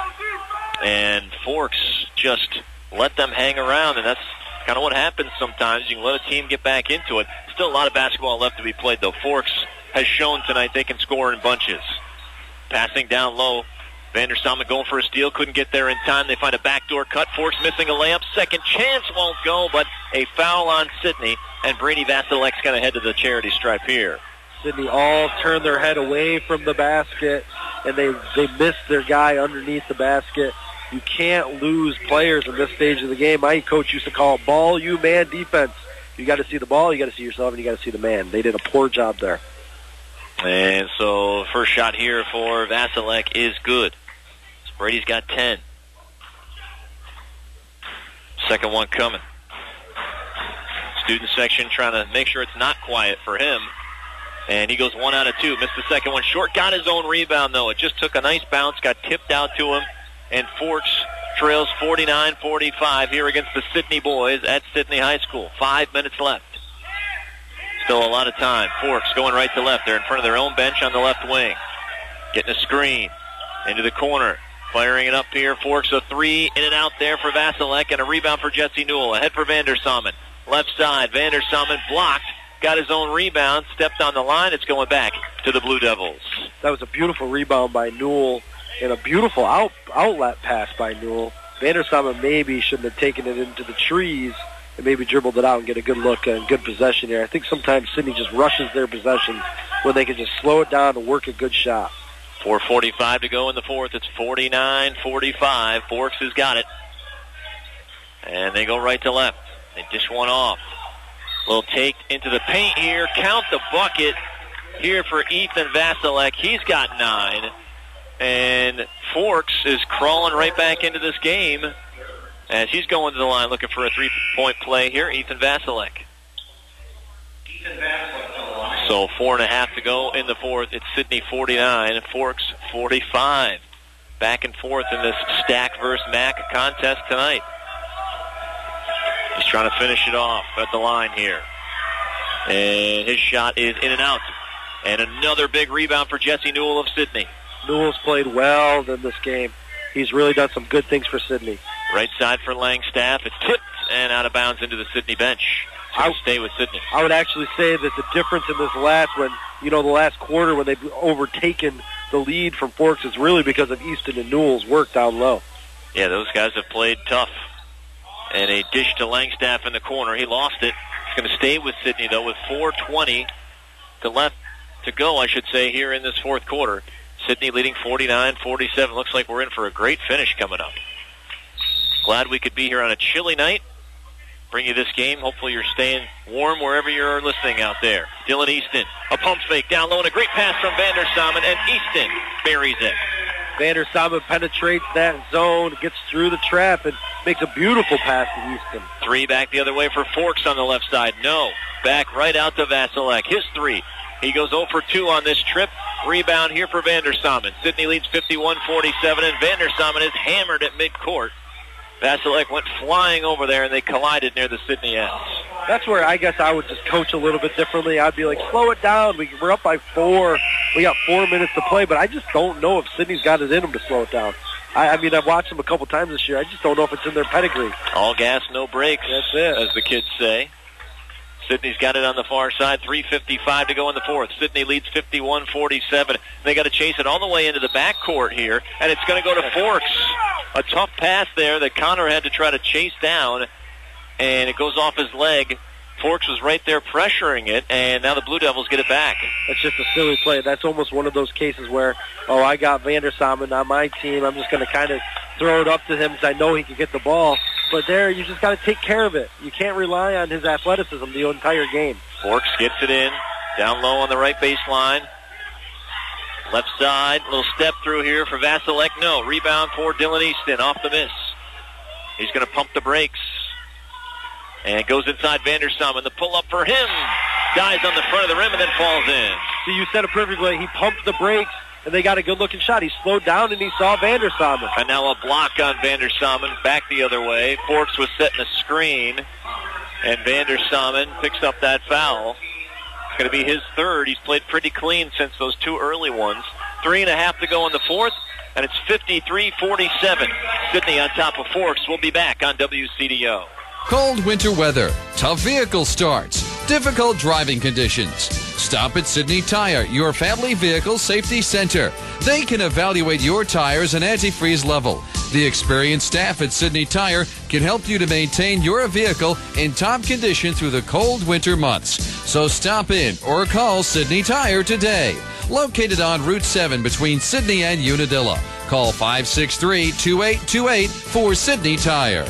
And Forks just let them hang around, and that's kind of what happens sometimes. You can let a team get back into it. Still a lot of basketball left to be played, though. Forks has shown tonight they can score in bunches. Passing down low. Vandersamen going for a steal. Couldn't get there in time. They find a backdoor cut. Forks missing a layup. Second chance won't go, but a foul on Sidney. And Brady Vasilek's going to head to the charity stripe here. Sidney all turn their head away from the basket, and they, they miss their guy underneath the basket. You can't lose players in this stage of the game. My coach used to call it ball, you, man defense. You got to see the ball, you got to see yourself, and you got to see the man. They did a poor job there. And so first shot here for Vasilek is good. So Brady's got ten. Second one coming. Student section trying to make sure it's not quiet for him. And he goes one out of two. Missed the second one short. Got his own rebound, though. It just took a nice bounce. Got tipped out to him. And Forks trails forty-nine forty-five here against the Sidney boys at Sidney High School. Five minutes left. Still a lot of time. Forks going right to left. They're in front of their own bench on the left wing. Getting a screen into the corner. Firing it up here. Forks a three. In and out there for Vasilek. And a rebound for Jesse Newell. Ahead for Vandersamen. Left side. Vandersamen blocked. Got his own rebound. Stepped on the line. It's going back to the Blue Devils. That was a beautiful rebound by Newell. And a beautiful out, outlet pass by Newell. Vandersamen maybe shouldn't have taken it into the trees and maybe dribbled it out and get a good look and good possession here. I think sometimes Sidney just rushes their possessions when they can just slow it down and work a good shot. four forty-five to go in the fourth. It's forty-nine forty-five. Forks has got it. And they go right to left. They dish one off. Little take into the paint here. Count the bucket here for Ethan Vasilek. He's got nine. And Forks is crawling right back into this game as he's going to the line looking for a three-point play here. Ethan Vasilek. So four and a half to go in the fourth. It's Sidney forty-nine, Forks forty-five. Back and forth in this Stack versus Mac contest tonight. He's trying to finish it off at the line here. And his shot is in and out. And another big rebound for Jesse Newell of Sidney. Newell's played well in this game. He's really done some good things for Sidney. Right side for Langstaff. It's tipped and out of bounds into the Sidney bench. So I stay with Sidney. I would actually say that the difference in this last when, you know, the last quarter when they've overtaken the lead from Forks is really because of Easton and Newell's work down low. Yeah, those guys have played tough. And a dish to Langstaff in the corner. He lost it. He's going to stay with Sidney, though, with four twenty to left to go, I should say, here in this fourth quarter. Sidney leading forty-nine forty-seven. Looks like we're in for a great finish coming up. Glad we could be here on a chilly night. Bring you this game. Hopefully you're staying warm wherever you're listening out there. Dylan Easton, a pump fake down low, and a great pass from Vandersamen, and Easton buries it. Vandersama penetrates that zone, gets through the trap, and makes a beautiful pass to Easton. Three back the other way for Forks on the left side. No. Back right out to Vasilek. His three. He goes zero for two on this trip. Rebound here for Vandersama. Sydney leads fifty-one forty-seven, and Vandersama is hammered at midcourt. Vasilek went flying over there, and they collided near the Sydney ends. That's where I guess I would just coach a little bit differently. I'd be like, slow it down. We, we're up by four. We got four minutes to play, but I just don't know if Sydney's got it in them to slow it down. I, I mean, I've watched them a couple times this year. I just don't know if it's in their pedigree. All gas, no brakes, That's it. as the kids say. Sydney's got it on the far side. three fifty-five to go in the fourth. Sydney leads fifty-one forty-seven. They got to chase it all the way into the backcourt here, and it's going to go to Forks. A tough pass there that Connor had to try to chase down, and it goes off his leg. Forks was right there pressuring it, and now the Blue Devils get it back. It's just a silly play. That's almost one of those cases where, oh, I got Vandersama on my team. I'm just going to kind of throw it up to him because I know he can get the ball. But there, you just got to take care of it. You can't rely on his athleticism the entire game. Forks gets it in, down low on the right baseline. Left side, little step through here for Vasilek. No, rebound for Dylan Easton off the miss. He's going to pump the brakes. And goes inside Vandersama. The pull-up for him. Dies on the front of the rim and then falls in. So you said it perfectly. He pumped the brakes, and they got a good-looking shot. He slowed down, and he saw Vandersama. And now a block on Vandersama. Back the other way. Forks was setting a screen. And Vandersama picks up that foul. It's going to be his third. He's played pretty clean since those two early ones. Three and a half to go in the fourth. And it's fifty-three forty-seven. Sydney on top of Forks. We'll be back on W C D O. Cold winter weather, tough vehicle starts, difficult driving conditions. Stop at Sydney Tire, your family vehicle safety center. They can evaluate your tires and antifreeze level. The experienced staff at Sydney Tire can help you to maintain your vehicle in top condition through the cold winter months. So stop in or call Sydney Tire today. Located on Route seven between Sydney and Unadilla. Call five six three, two eight two eight for Sydney Tire.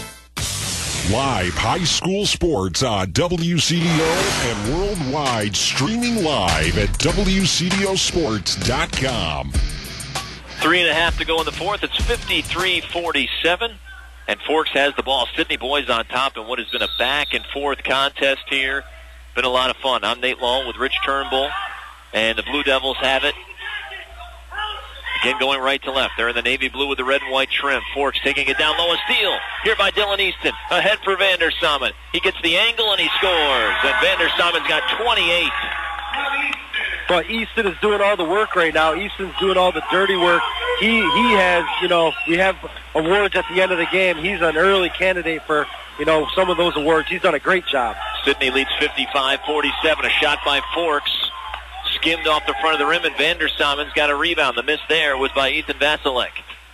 Live high school sports on W C D O and worldwide, streaming live at W C D O sports dot com. Three and a half to go in the fourth. It's fifty-three forty-seven. And Forks has the ball. Sydney boys on top in what has been a back and forth contest here. Been a lot of fun. I'm Nate Lowell with Rich Turnbull. And the Blue Devils have it. Again, going right to left. They're in the navy blue with the red and white trim. Forks taking it down low. A steal here by Dylan Easton. Ahead for Vandersama. He gets the angle and he scores. And Vandersama's got twenty-eight. But Easton is doing all the work right now. Easton's doing all the dirty work. He he has, you know, we have awards at the end of the game. He's an early candidate for, you know, some of those awards. He's done a great job. Sydney leads fifty-five forty-seven. A shot by Forks. Skimmed off the front of the rim, and Vandersama's got a rebound. The miss there was by Ethan Vasilek.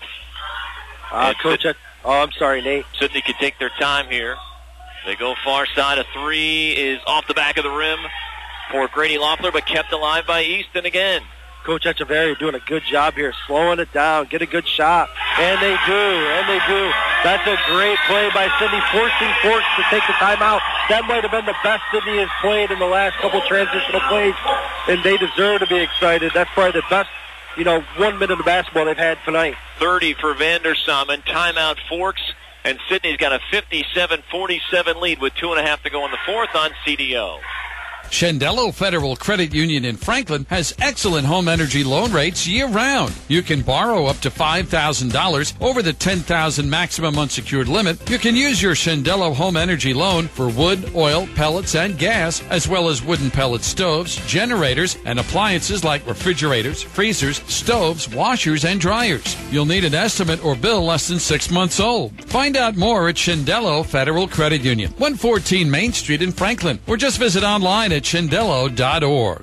Uh, Coach, Sid- oh, I'm sorry, Nate. Sydney can take their time here. They go far side. A three is off the back of the rim for Grady Loeffler, but kept alive by Easton again. Coach Echeverria doing a good job here, slowing it down, get a good shot. And they do, and they do. That's a great play by Sydney, forcing Forks to take the timeout. That might have been the best Sydney has played in the last couple transitional plays, and they deserve to be excited. That's probably the best, you know, one minute of basketball they've had tonight. thirty for Vandersama, timeout Forks, and Sydney's got a fifty-seven forty-seven lead with two and a half to go in the fourth on C D O. Shendello Federal Credit Union in Franklin has excellent home energy loan rates year-round. You can borrow up to five thousand dollars over the ten thousand dollars maximum unsecured limit. You can use your Shendello home energy loan for wood, oil, pellets, and gas, as well as wooden pellet stoves, generators, and appliances like refrigerators, freezers, stoves, washers, and dryers. You'll need an estimate or bill less than six months old. Find out more at Shendello Federal Credit Union, one fourteen Main Street in Franklin, or just visit online at Shendello dot org.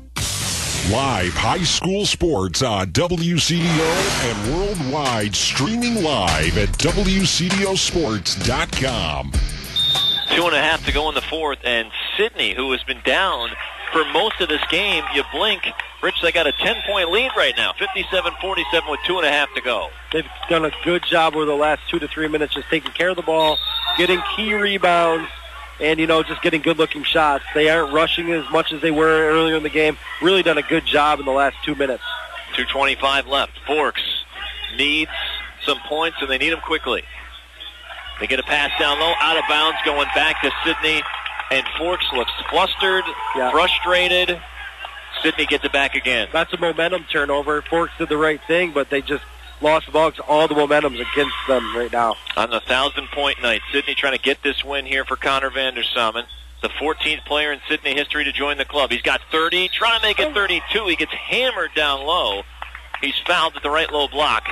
Live high school sports on W C D O and worldwide, streaming live at W C D O sports dot com. Two and a half to go in the fourth, and Sydney, who has been down for most of this game, you blink, Rich, they got a ten-point lead right now, fifty-seven forty-seven with two and a half to go. They've done a good job over the last two to three minutes just taking care of the ball, getting key rebounds, and, you know, just getting good-looking shots. They aren't rushing as much as they were earlier in the game. Really done a good job in the last two minutes. two twenty-five left. Forks needs some points, and they need them quickly. They get a pass down low, out of bounds, going back to Sidney, and Forks looks flustered, yeah. frustrated. Sidney gets it back again. That's a momentum turnover. Forks did the right thing, but they just lost the ball because all the momentum's against them right now. On the thousand-point night, Sidney trying to get this win here for Connor Vandersamen, the fourteenth player in Sidney history to join the club. He's got thirty, trying to make it thirty-two. He gets hammered down low. He's fouled at the right low block.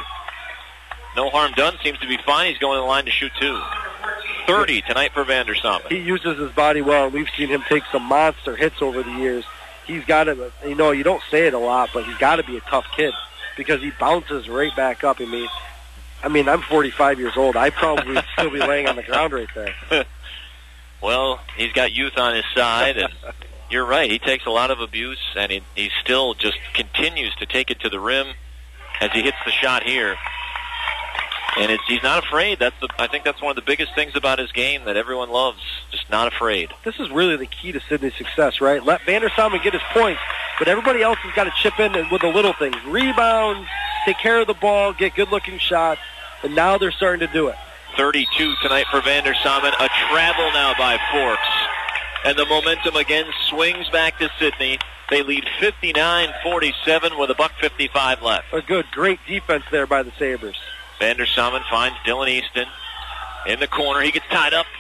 No harm done. Seems to be fine. He's going to the line to shoot two. thirty tonight for Vandersamen. He uses his body well. We've seen him take some monster hits over the years. He's got to, you know, you don't say it a lot, but he's got to be a tough kid because he bounces right back up. I mean, I mean, I'm forty-five years old. I probably would still be laying on the ground right there. Well, he's got youth on his side, and you're right. He takes a lot of abuse, and he, he still just continues to take it to the rim as he hits the shot here. And it's, he's not afraid. That's the, I think that's one of the biggest things about his game that everyone loves. Just not afraid. This is really the key to Sidney's success, right? Let Vandersamen get his points, but everybody else has got to chip in with the little things. Rebounds, take care of the ball, get good-looking shots, and now they're starting to do it. thirty-two tonight for Vandersamen. A travel now by Forks. And the momentum again swings back to Sidney. They lead fifty-nine forty-seven with a buck fifty-five left. A good, great defense there by the Sabres. Vandersamen finds Dylan Easton in the corner. He gets tied up.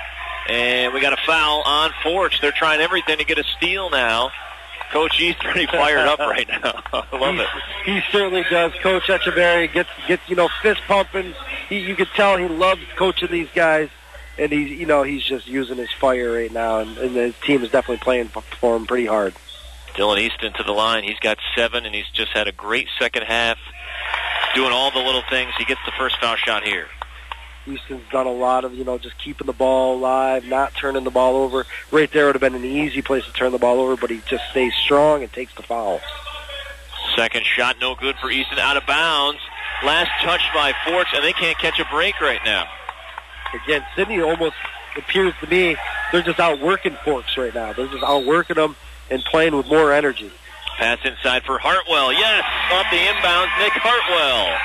And we got a foul on Forks. They're trying everything to get a steal now. Coach East pretty fired up right now. I love he, it. He certainly does. Coach Echeverry gets, gets you know, fist pumping. He, you could tell he loves coaching these guys. And he's, you know, he's just using his fire right now. And, and his team is definitely playing for him pretty hard. Dylan Easton to the line. He's got seven, and he's just had a great second half. Doing all the little things. He gets the first foul shot here. Easton's done a lot of, you know, just keeping the ball alive, not turning the ball over. Right there would have been an easy place to turn the ball over, but he just stays strong and takes the foul. Second shot, no good for Easton. Out of bounds. Last touch by Forks, and they can't catch a break right now. Again, Sidney almost appears to me they're just outworking Forks right now. They're just outworking them and playing with more energy. Pass inside for Hartwell. Yes, off the inbounds, Nick Hartwell.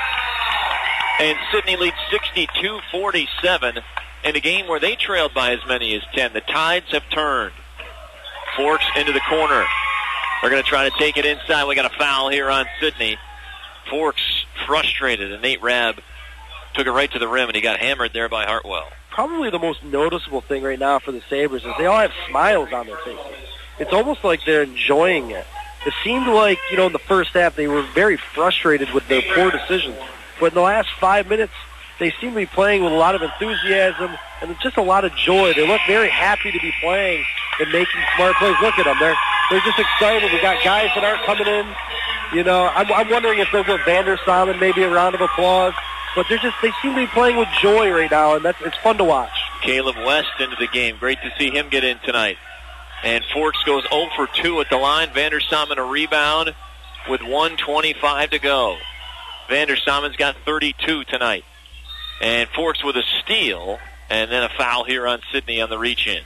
And Sidney leads sixty-two forty-seven in a game where they trailed by as many as ten. The tides have turned. Forks into the corner. They're going to try to take it inside. We got a foul here on Sidney. Forks frustrated, and Nate Rabb took it right to the rim, and he got hammered there by Hartwell. Probably the most noticeable thing right now for the Sabres is they all have smiles on their faces. It's almost like they're enjoying it. It seemed like, you know, in the first half they were very frustrated with their poor decisions. But in the last five minutes, they seem to be playing with a lot of enthusiasm and just a lot of joy. They look very happy to be playing and making smart plays. Look at them. They're, they're just excited. We got guys that aren't coming in. You know, I'm, I'm wondering if they'll give Vandersamen maybe a round of applause. But they're just, they seem to be playing with joy right now, and that's, it's fun to watch. Caleb West into the game. Great to see him get in tonight. And Forks goes zero for two at the line. Vandersamen a rebound with one twenty-five to go. Vandersamen's got thirty-two tonight. And Forks with a steal, and then a foul here on Sidney on the reach-in.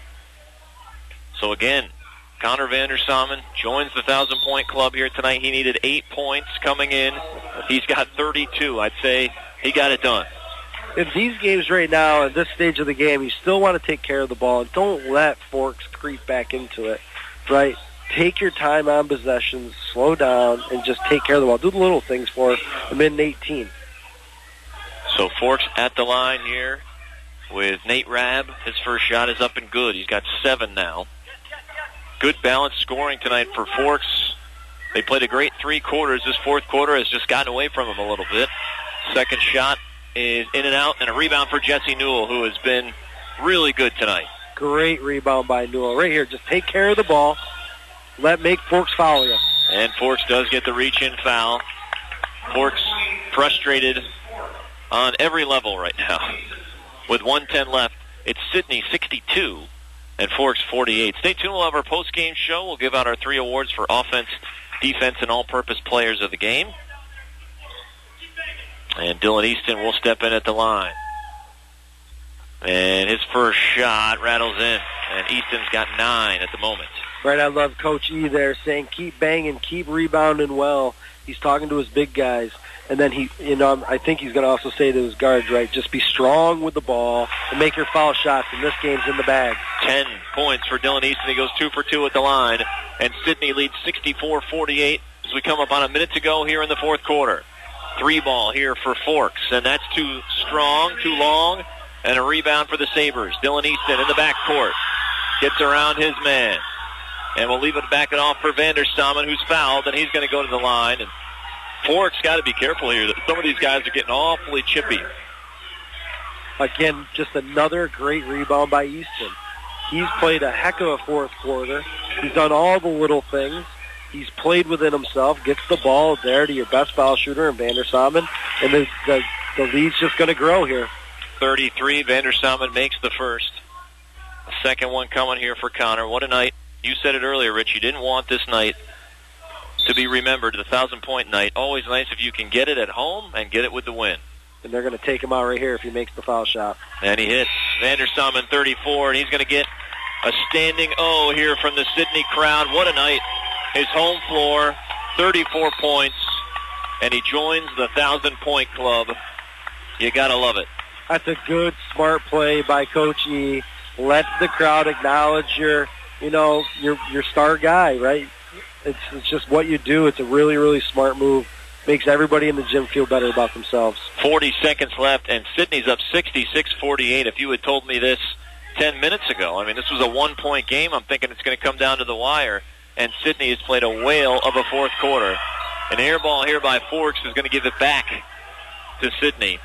So again, Connor Vandersamen joins the thousand-point club here tonight. He needed eight points coming in. He's got thirty-two. I'd say he got it done. In these games right now, at this stage of the game, you still want to take care of the ball. Don't let Forks creep back into it, right? Take your time on possessions, slow down, and just take care of the ball. Do the little things for a minute eighteen. So Forks at the line here with Nate Rabb. His first shot is up and good. He's got seven now. Good balanced scoring tonight for Forks. They played a great three quarters. This fourth quarter has just gotten away from them a little bit. Second shot is in and out, and a rebound for Jesse Newell, who has been really good tonight. Great rebound by Newell. Right here, just take care of the ball. Let make Forks foul you. And Forks does get the reach-in foul. Forks frustrated on every level right now. With one ten left, it's Sidney sixty-two and Forks forty-eight. Stay tuned. We'll have our post-game show. We'll give out our three awards for offense, defense, and all-purpose players of the game. And Dylan Easton will step in at the line. And his first shot rattles in. And Easton's got nine at the moment. Right, I love Coach E there saying keep banging, keep rebounding well. He's talking to his big guys. And then he, you know, I think he's going to also say to his guards, right, just be strong with the ball and make your foul shots, and this game's in the bag. Ten points for Dylan Easton. He goes two for two at the line, and Sidney leads sixty-four forty-eight as we come up on a minute to go here in the fourth quarter. Three ball here for Forks, and that's too strong, too long, and a rebound for the Sabres. Dylan Easton in the backcourt gets around his man, and we'll leave it back it off for Vanderstommen, who's fouled, and he's going to go to the line. And Forks got to be careful here. Some of these guys are getting awfully chippy. Again, just another great rebound by Easton. He's played a heck of a fourth quarter. He's done all the little things. He's played within himself, gets the ball there to your best foul shooter in Vanderstommen, and the, the, the lead's just going to grow here. thirty-three, Vanderstommen makes the first. The second one coming here for Connor. What a night. You said it earlier, Rich. You didn't want this night to be remembered, the thousand-point night. Always nice if you can get it at home and get it with the win. And they're going to take him out right here if he makes the foul shot. And he hits. Vanderstommen, thirty-four, and he's going to get a standing O here from the Sidney crowd. What a night. His home floor, thirty-four points, and he joins the thousand-point club. You got to love it. That's a good, smart play by Coach E. Let the crowd acknowledge your, you know, your your star guy, right? It's, it's just what you do. It's a really, really smart move. Makes everybody in the gym feel better about themselves. forty seconds left, and Sidney's up sixty-six forty-eight. If you had told me this ten minutes ago, I mean, this was a one-point game. I'm thinking it's going to come down to the wire, and Sidney has played a whale of a fourth quarter. An air ball here by Forks is going to give it back to Sidney.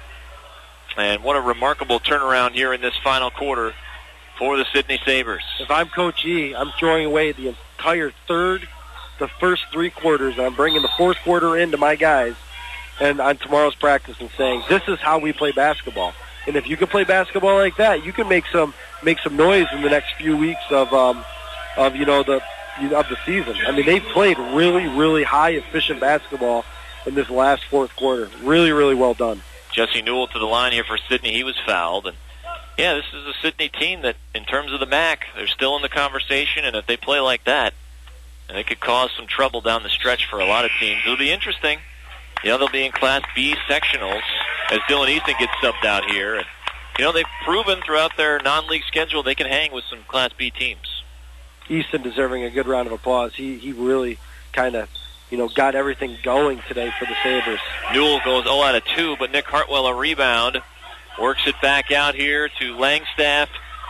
And what a remarkable turnaround here in this final quarter for the Sidney Sabres. If I'm Coach E, I'm throwing away the entire third, the first three quarters, and I'm bringing the fourth quarter into my guys and on tomorrow's practice and saying, this is how we play basketball. And if you can play basketball like that, you can make some make some noise in the next few weeks of um, of you know the of the season. I mean, they've played really, really high efficient basketball in this last fourth quarter. Really, really well done. Jesse Newell to the line here for Sidney. He was fouled. And, yeah, this is a Sidney team that, in terms of the M A C, they're still in the conversation, and if they play like that, it could cause some trouble down the stretch for a lot of teams. It'll be interesting. You know, they'll be in Class B sectionals as Dylan Easton gets subbed out here. And, you know, they've proven throughout their non-league schedule they can hang with some Class B teams. Easton deserving a good round of applause. He he really kind of, you know, got everything going today for the Sabres. Newell goes oh out of two, but Nick Hartwell a rebound. Works it back out here to Langstaff.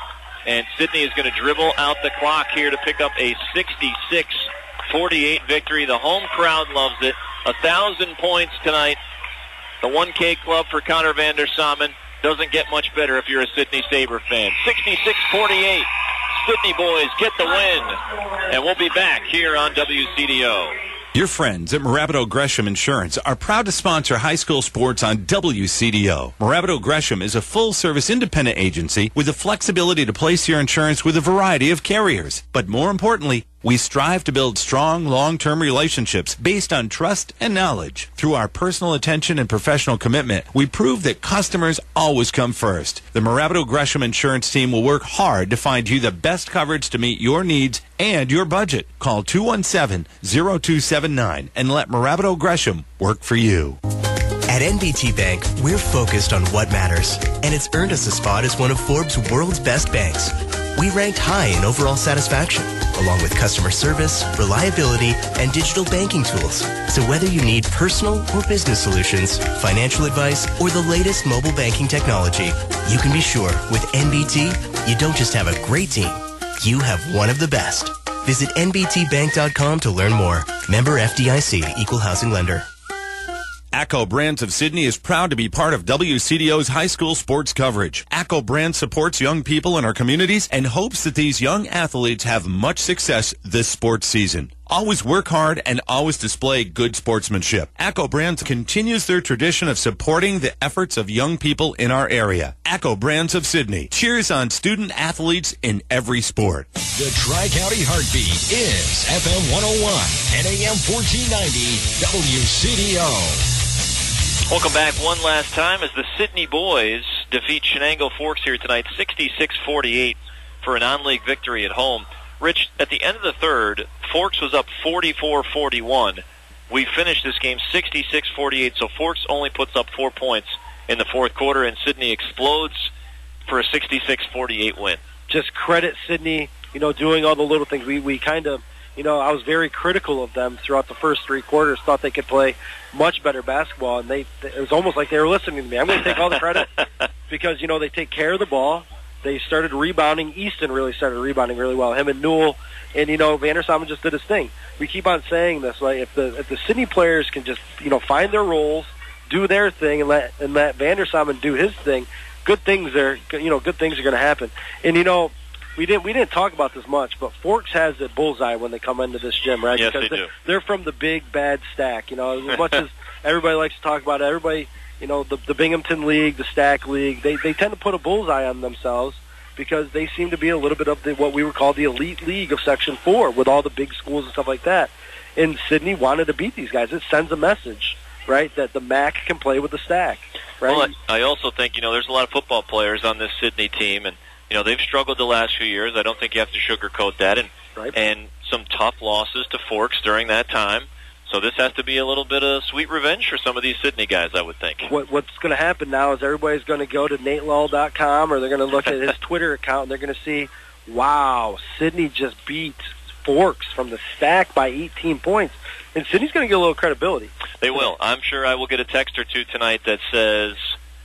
And Sidney is going to dribble out the clock here to pick up a sixty-six forty-eight victory. The home crowd loves it. A thousand points tonight. The one K club for Connor Vanderstommen doesn't get much better if you're a Sidney Sabre fan. sixty-six forty-eight. Sidney boys get the win. And we'll be back here on W C D O. Your friends at Morabito Gresham Insurance are proud to sponsor high school sports on W C D O. Morabito Gresham is a full-service independent agency with the flexibility to place your insurance with a variety of carriers. But more importantly, we strive to build strong, long-term relationships based on trust and knowledge. Through our personal attention and professional commitment, we prove that customers always come first. The Morabito Gresham Insurance team will work hard to find you the best coverage to meet your needs and your budget. Call two one seven, zero two seven nine and let Morabito Gresham work for you. At N B T Bank, we're focused on what matters, and it's earned us a spot as one of Forbes' world's best banks. We ranked high in overall satisfaction, along with customer service, reliability, and digital banking tools. So whether you need personal or business solutions, financial advice, or the latest mobile banking technology, you can be sure with N B T, you don't just have a great team, you have one of the best. Visit N B T bank dot com to learn more. Member F D I C, Equal Housing Lender. ACCO Brands of Sydney is proud to be part of W C D O's high school sports coverage. ACCO Brands supports young people in our communities and hopes that these young athletes have much success this sports season. Always work hard and always display good sportsmanship. ACCO Brands continues their tradition of supporting the efforts of young people in our area. ACCO Brands of Sydney cheers on student athletes in every sport. The Tri-County Heartbeat is F M one oh one and A M fourteen ninety W C D O. Welcome back one last time as the Sidney boys defeat Shenango Forks here tonight, sixty-six forty-eight for a non-league victory at home. Rich, at the end of the third, Forks was up forty-four forty-one we finished this game sixty-six forty-eight, so Forks only puts up four points in the fourth quarter, and Sidney explodes for a sixty-six forty-eight win. Just credit Sidney, you know, doing all the little things. We we kind of, you know, I was very critical of them throughout the first three quarters, thought they could play much better basketball, and they it was almost like they were listening to me. I'm going to take all the credit because, you know, they take care of the ball. They started rebounding. Easton really started rebounding really well. Him and Newell, and, you know, Vandersamen just did his thing. We keep on saying this, like, if the if the Sidney players can just, you know, find their roles, do their thing, and let and let Vandersamen do his thing, good things are, you know, good things are going to happen. And, you know, we didn't we didn't talk about this much, but Forks has a bullseye when they come into this gym, right? Yes, because they they're, do. They're from the big bad stack, you know. As much as everybody likes to talk about it, everybody, you know, the the Binghamton League, the Stack League, they they tend to put a bullseye on themselves because they seem to be a little bit of the, what we would call the elite league of Section Four, with all the big schools and stuff like that. And Sidney wanted to beat these guys. It sends a message, right, that the M A C can play with the Stack, right? Well, I also think, you know, there's a lot of football players on this Sidney team, and you know, they've struggled the last few years. I don't think you have to sugarcoat that. And right. and some tough losses to Forks during that time. So this has to be a little bit of sweet revenge for some of these Sidney guys, I would think. What, what's going to happen now is everybody's going to go to Nate Lull dot com, or they're going to look at his Twitter account, and they're going to see, wow, Sidney just beat Forks from the Stack by eighteen points. And Sidney's going to get a little credibility. They will. I'm sure I will get a text or two tonight that says,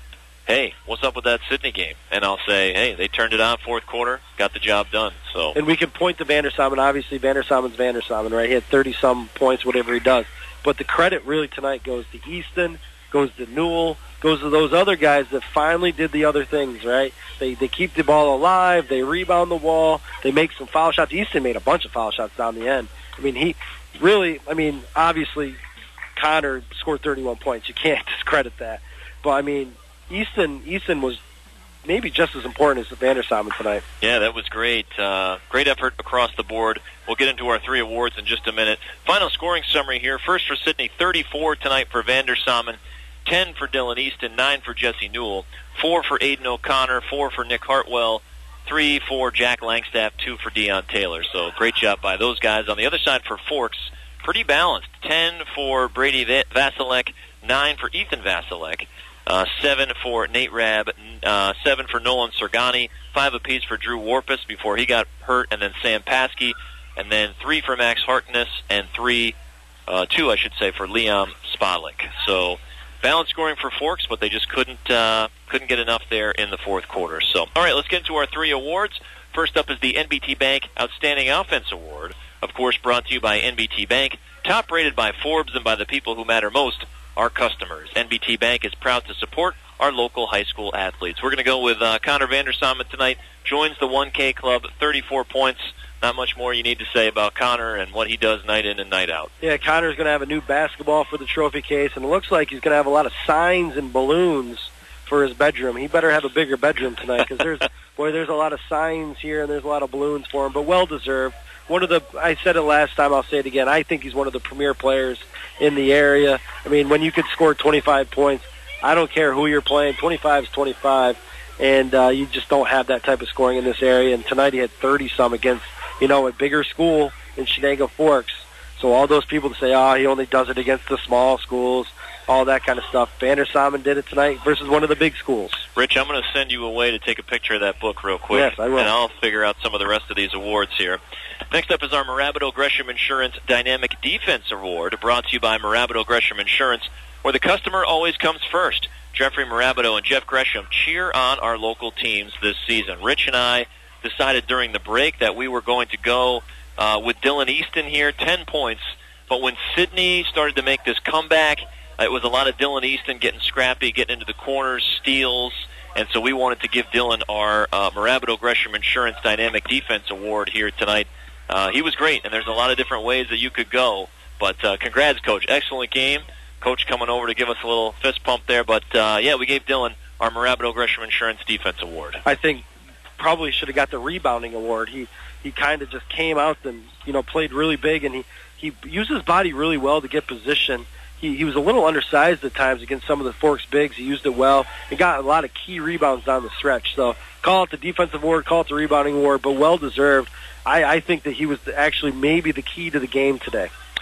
hey, what's up with that Sidney game? And I'll say, hey, they turned it on fourth quarter, got the job done. So, and we can point to Vandersamen. Obviously, Vandersamen's Vandersamen, right? He had thirty-some points, whatever he does. But the credit really tonight goes to Easton, goes to Newell, goes to those other guys that finally did the other things, right? They they keep the ball alive, they rebound the wall, they make some foul shots. Easton made a bunch of foul shots down the end. I mean, he really, I mean, obviously, Connor scored thirty-one points. You can't discredit that. But, I mean, Easton Easton was maybe just as important as Vandersamen tonight. Yeah, that was great. Uh, great effort across the board. We'll get into our three awards in just a minute. Final scoring summary here. First for Sidney, thirty-four tonight for Vandersamen, ten for Dylan Easton, nine for Jesse Newell, four for Aiden O'Connor, four for Nick Hartwell, three for Jack Langstaff, two for Deion Taylor. So great job by those guys. On the other side for Forks, pretty balanced. ten for Brady Vasilek, nine for Ethan Vasilek, uh, seven for Nate Rabb, uh, seven for Nolan Sergani, five apiece for Drew Warpus before he got hurt, and then Sam Paskey, and then three for Max Harkness, and three, uh, two, I should say, for Liam Spotlick. So balanced scoring for Forks, but they just couldn't uh, couldn't get enough there in the fourth quarter. So, all right, let's get into our three awards. First up is the N B T Bank Outstanding Offense Award, of course, brought to you by N B T Bank, top rated by Forbes and by the people who matter most, our customers. N B T Bank is proud to support our local high school athletes. We're going to go with uh, Connor Vandersamen tonight. Joins the one K club, thirty-four points. Not much more you need to say about Connor and what he does night in and night out. Yeah, Connor's going to have a new basketball for the trophy case, and it looks like he's going to have a lot of signs and balloons for his bedroom. He better have a bigger bedroom tonight because there's, boy, there's a lot of signs here and there's a lot of balloons for him, but well-deserved. One of the, I said it last time, I'll say it again, I think he's one of the premier players in the area. I mean, when you could score twenty-five points, I don't care who you're playing, twenty-five is twenty-five, and uh, you just don't have that type of scoring in this area. And tonight he had thirty-some against, you know, a bigger school in Shenango Forks. So all those people that say, oh, he only does it against the small schools, all that kind of stuff. Vandersamen did it tonight versus one of the big schools. Rich, I'm going to send you away to take a picture of that book real quick. Yes, I will. And I'll figure out some of the rest of these awards here. Next up is our Marabito Gresham Insurance Dynamic Defense Award, brought to you by Marabito Gresham Insurance, where the customer always comes first. Jeffrey Marabito and Jeff Gresham cheer on our local teams this season. Rich and I decided during the break that we were going to go uh, with Dylan Easton here, ten points. But when Sidney started to make this comeback, it was a lot of Dylan Easton getting scrappy, getting into the corners, steals, and so we wanted to give Dylan our uh, Marabito Gresham Insurance Dynamic Defense Award here tonight. Uh, he was great, and there's a lot of different ways that you could go. But uh, congrats, Coach. Excellent game. Coach coming over to give us a little fist pump there. But, uh, yeah, we gave Dylan our Marabito Gresham Insurance Defense Award. I think probably should have got the rebounding award. He he kind of just came out and, you know, played really big, and he, he used his body really well to get position. He, he was a little undersized at times against some of the Forks bigs. He used it well. He got a lot of key rebounds down the stretch. So call it the defensive award, call it the rebounding award, but well-deserved. I, I think that he was actually maybe the key to the game today.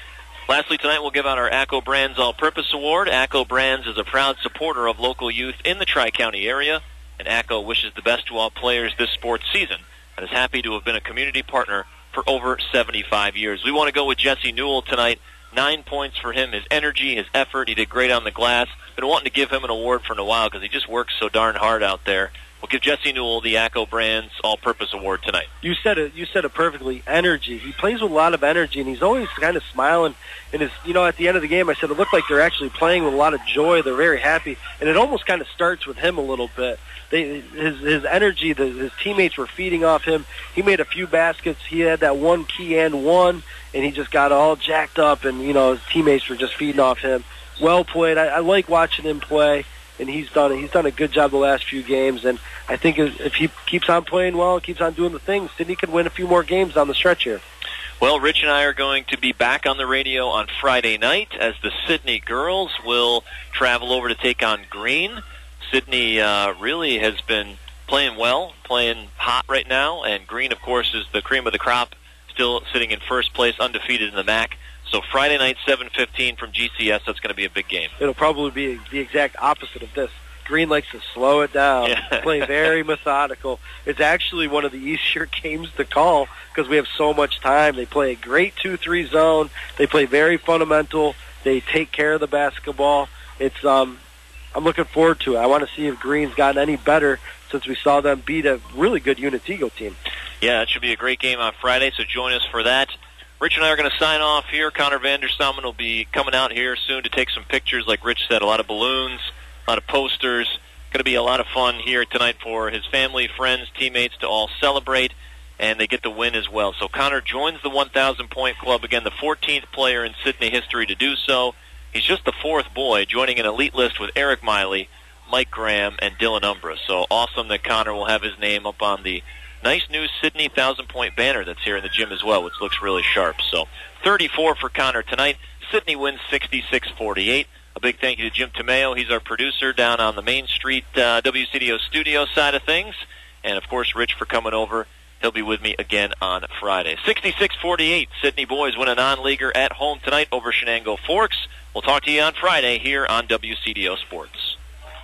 Lastly, tonight we'll give out our ACCO Brands All-Purpose Award. ACCO Brands is a proud supporter of local youth in the Tri-County area, and ACCO wishes the best to all players this sports season and is happy to have been a community partner for over seventy-five years. We want to go with Jesse Newell tonight. Nine points for him, his energy, his effort. He did great on the glass. Been wanting to give him an award for a while because he just works so darn hard out there. We'll give Jesse Newell the ACCO Brands All-Purpose Award tonight. You said it. You said it perfectly. Energy. He plays with a lot of energy, and he's always kind of smiling. And his, you know, at the end of the game, I said it looked like they're actually playing with a lot of joy. They're very happy, and it almost kind of starts with him a little bit. They, his his energy, the, his teammates were feeding off him. He made a few baskets. He had that one key and one, and he just got all jacked up, and you know his teammates were just feeding off him. Well played. I, I like watching him play. And he's done he's done a good job the last few games, and I think if he keeps on playing well, keeps on doing the things, Sidney could win a few more games down the stretch here. Well, Rich and I are going to be back on the radio on Friday night as the Sidney girls will travel over to take on Green. Sidney uh, really has been playing well, playing hot right now, and Green, of course, is the cream of the crop, still sitting in first place, undefeated in the M A C. So Friday night, seven fifteen from G C S, that's going to be a big game. It'll probably be the exact opposite of this. Green likes to slow it down, yeah. play very methodical. It's actually one of the easier games to call because we have so much time. They play a great two three zone. They play very fundamental. They take care of the basketball. It's um, I'm looking forward to it. I want to see if Green's gotten any better since we saw them beat a really good Unitego team. Yeah, it should be a great game on Friday, so join us for that. Rich and I are going to sign off here. Connor Vanderstamen will be coming out here soon to take some pictures, like Rich said, a lot of balloons, a lot of posters. Going to be a lot of fun here tonight for his family, friends, teammates to all celebrate, and they get the win as well. So Connor joins the one thousand point club, again, the fourteenth player in Sidney history to do so. He's just the fourth boy, joining an elite list with Eric Miley, Mike Graham, and Dylan Umbra. So awesome that Connor will have his name up on the nice new Sidney thousand-point banner that's here in the gym as well, which looks really sharp. So thirty-four for Connor tonight. Sidney wins sixty-six forty-eight. A big thank you to Jim Tomeo. He's our producer down on the Main Street uh, W C D O studio side of things. And, of course, Rich for coming over. He'll be with me again on Friday. sixty-six forty-eight. Sidney boys win a non-leaguer at home tonight over Shenango Forks. We'll talk to you on Friday here on W C D O Sports.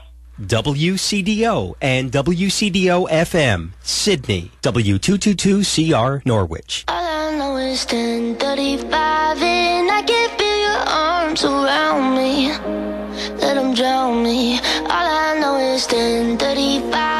W C D O and W C D O F M, Sidney, W two twenty-two C R, Norwich. All I know is ten thirty-five and I can feel your arms around me. Let them drown me. All I know is ten thirty-five.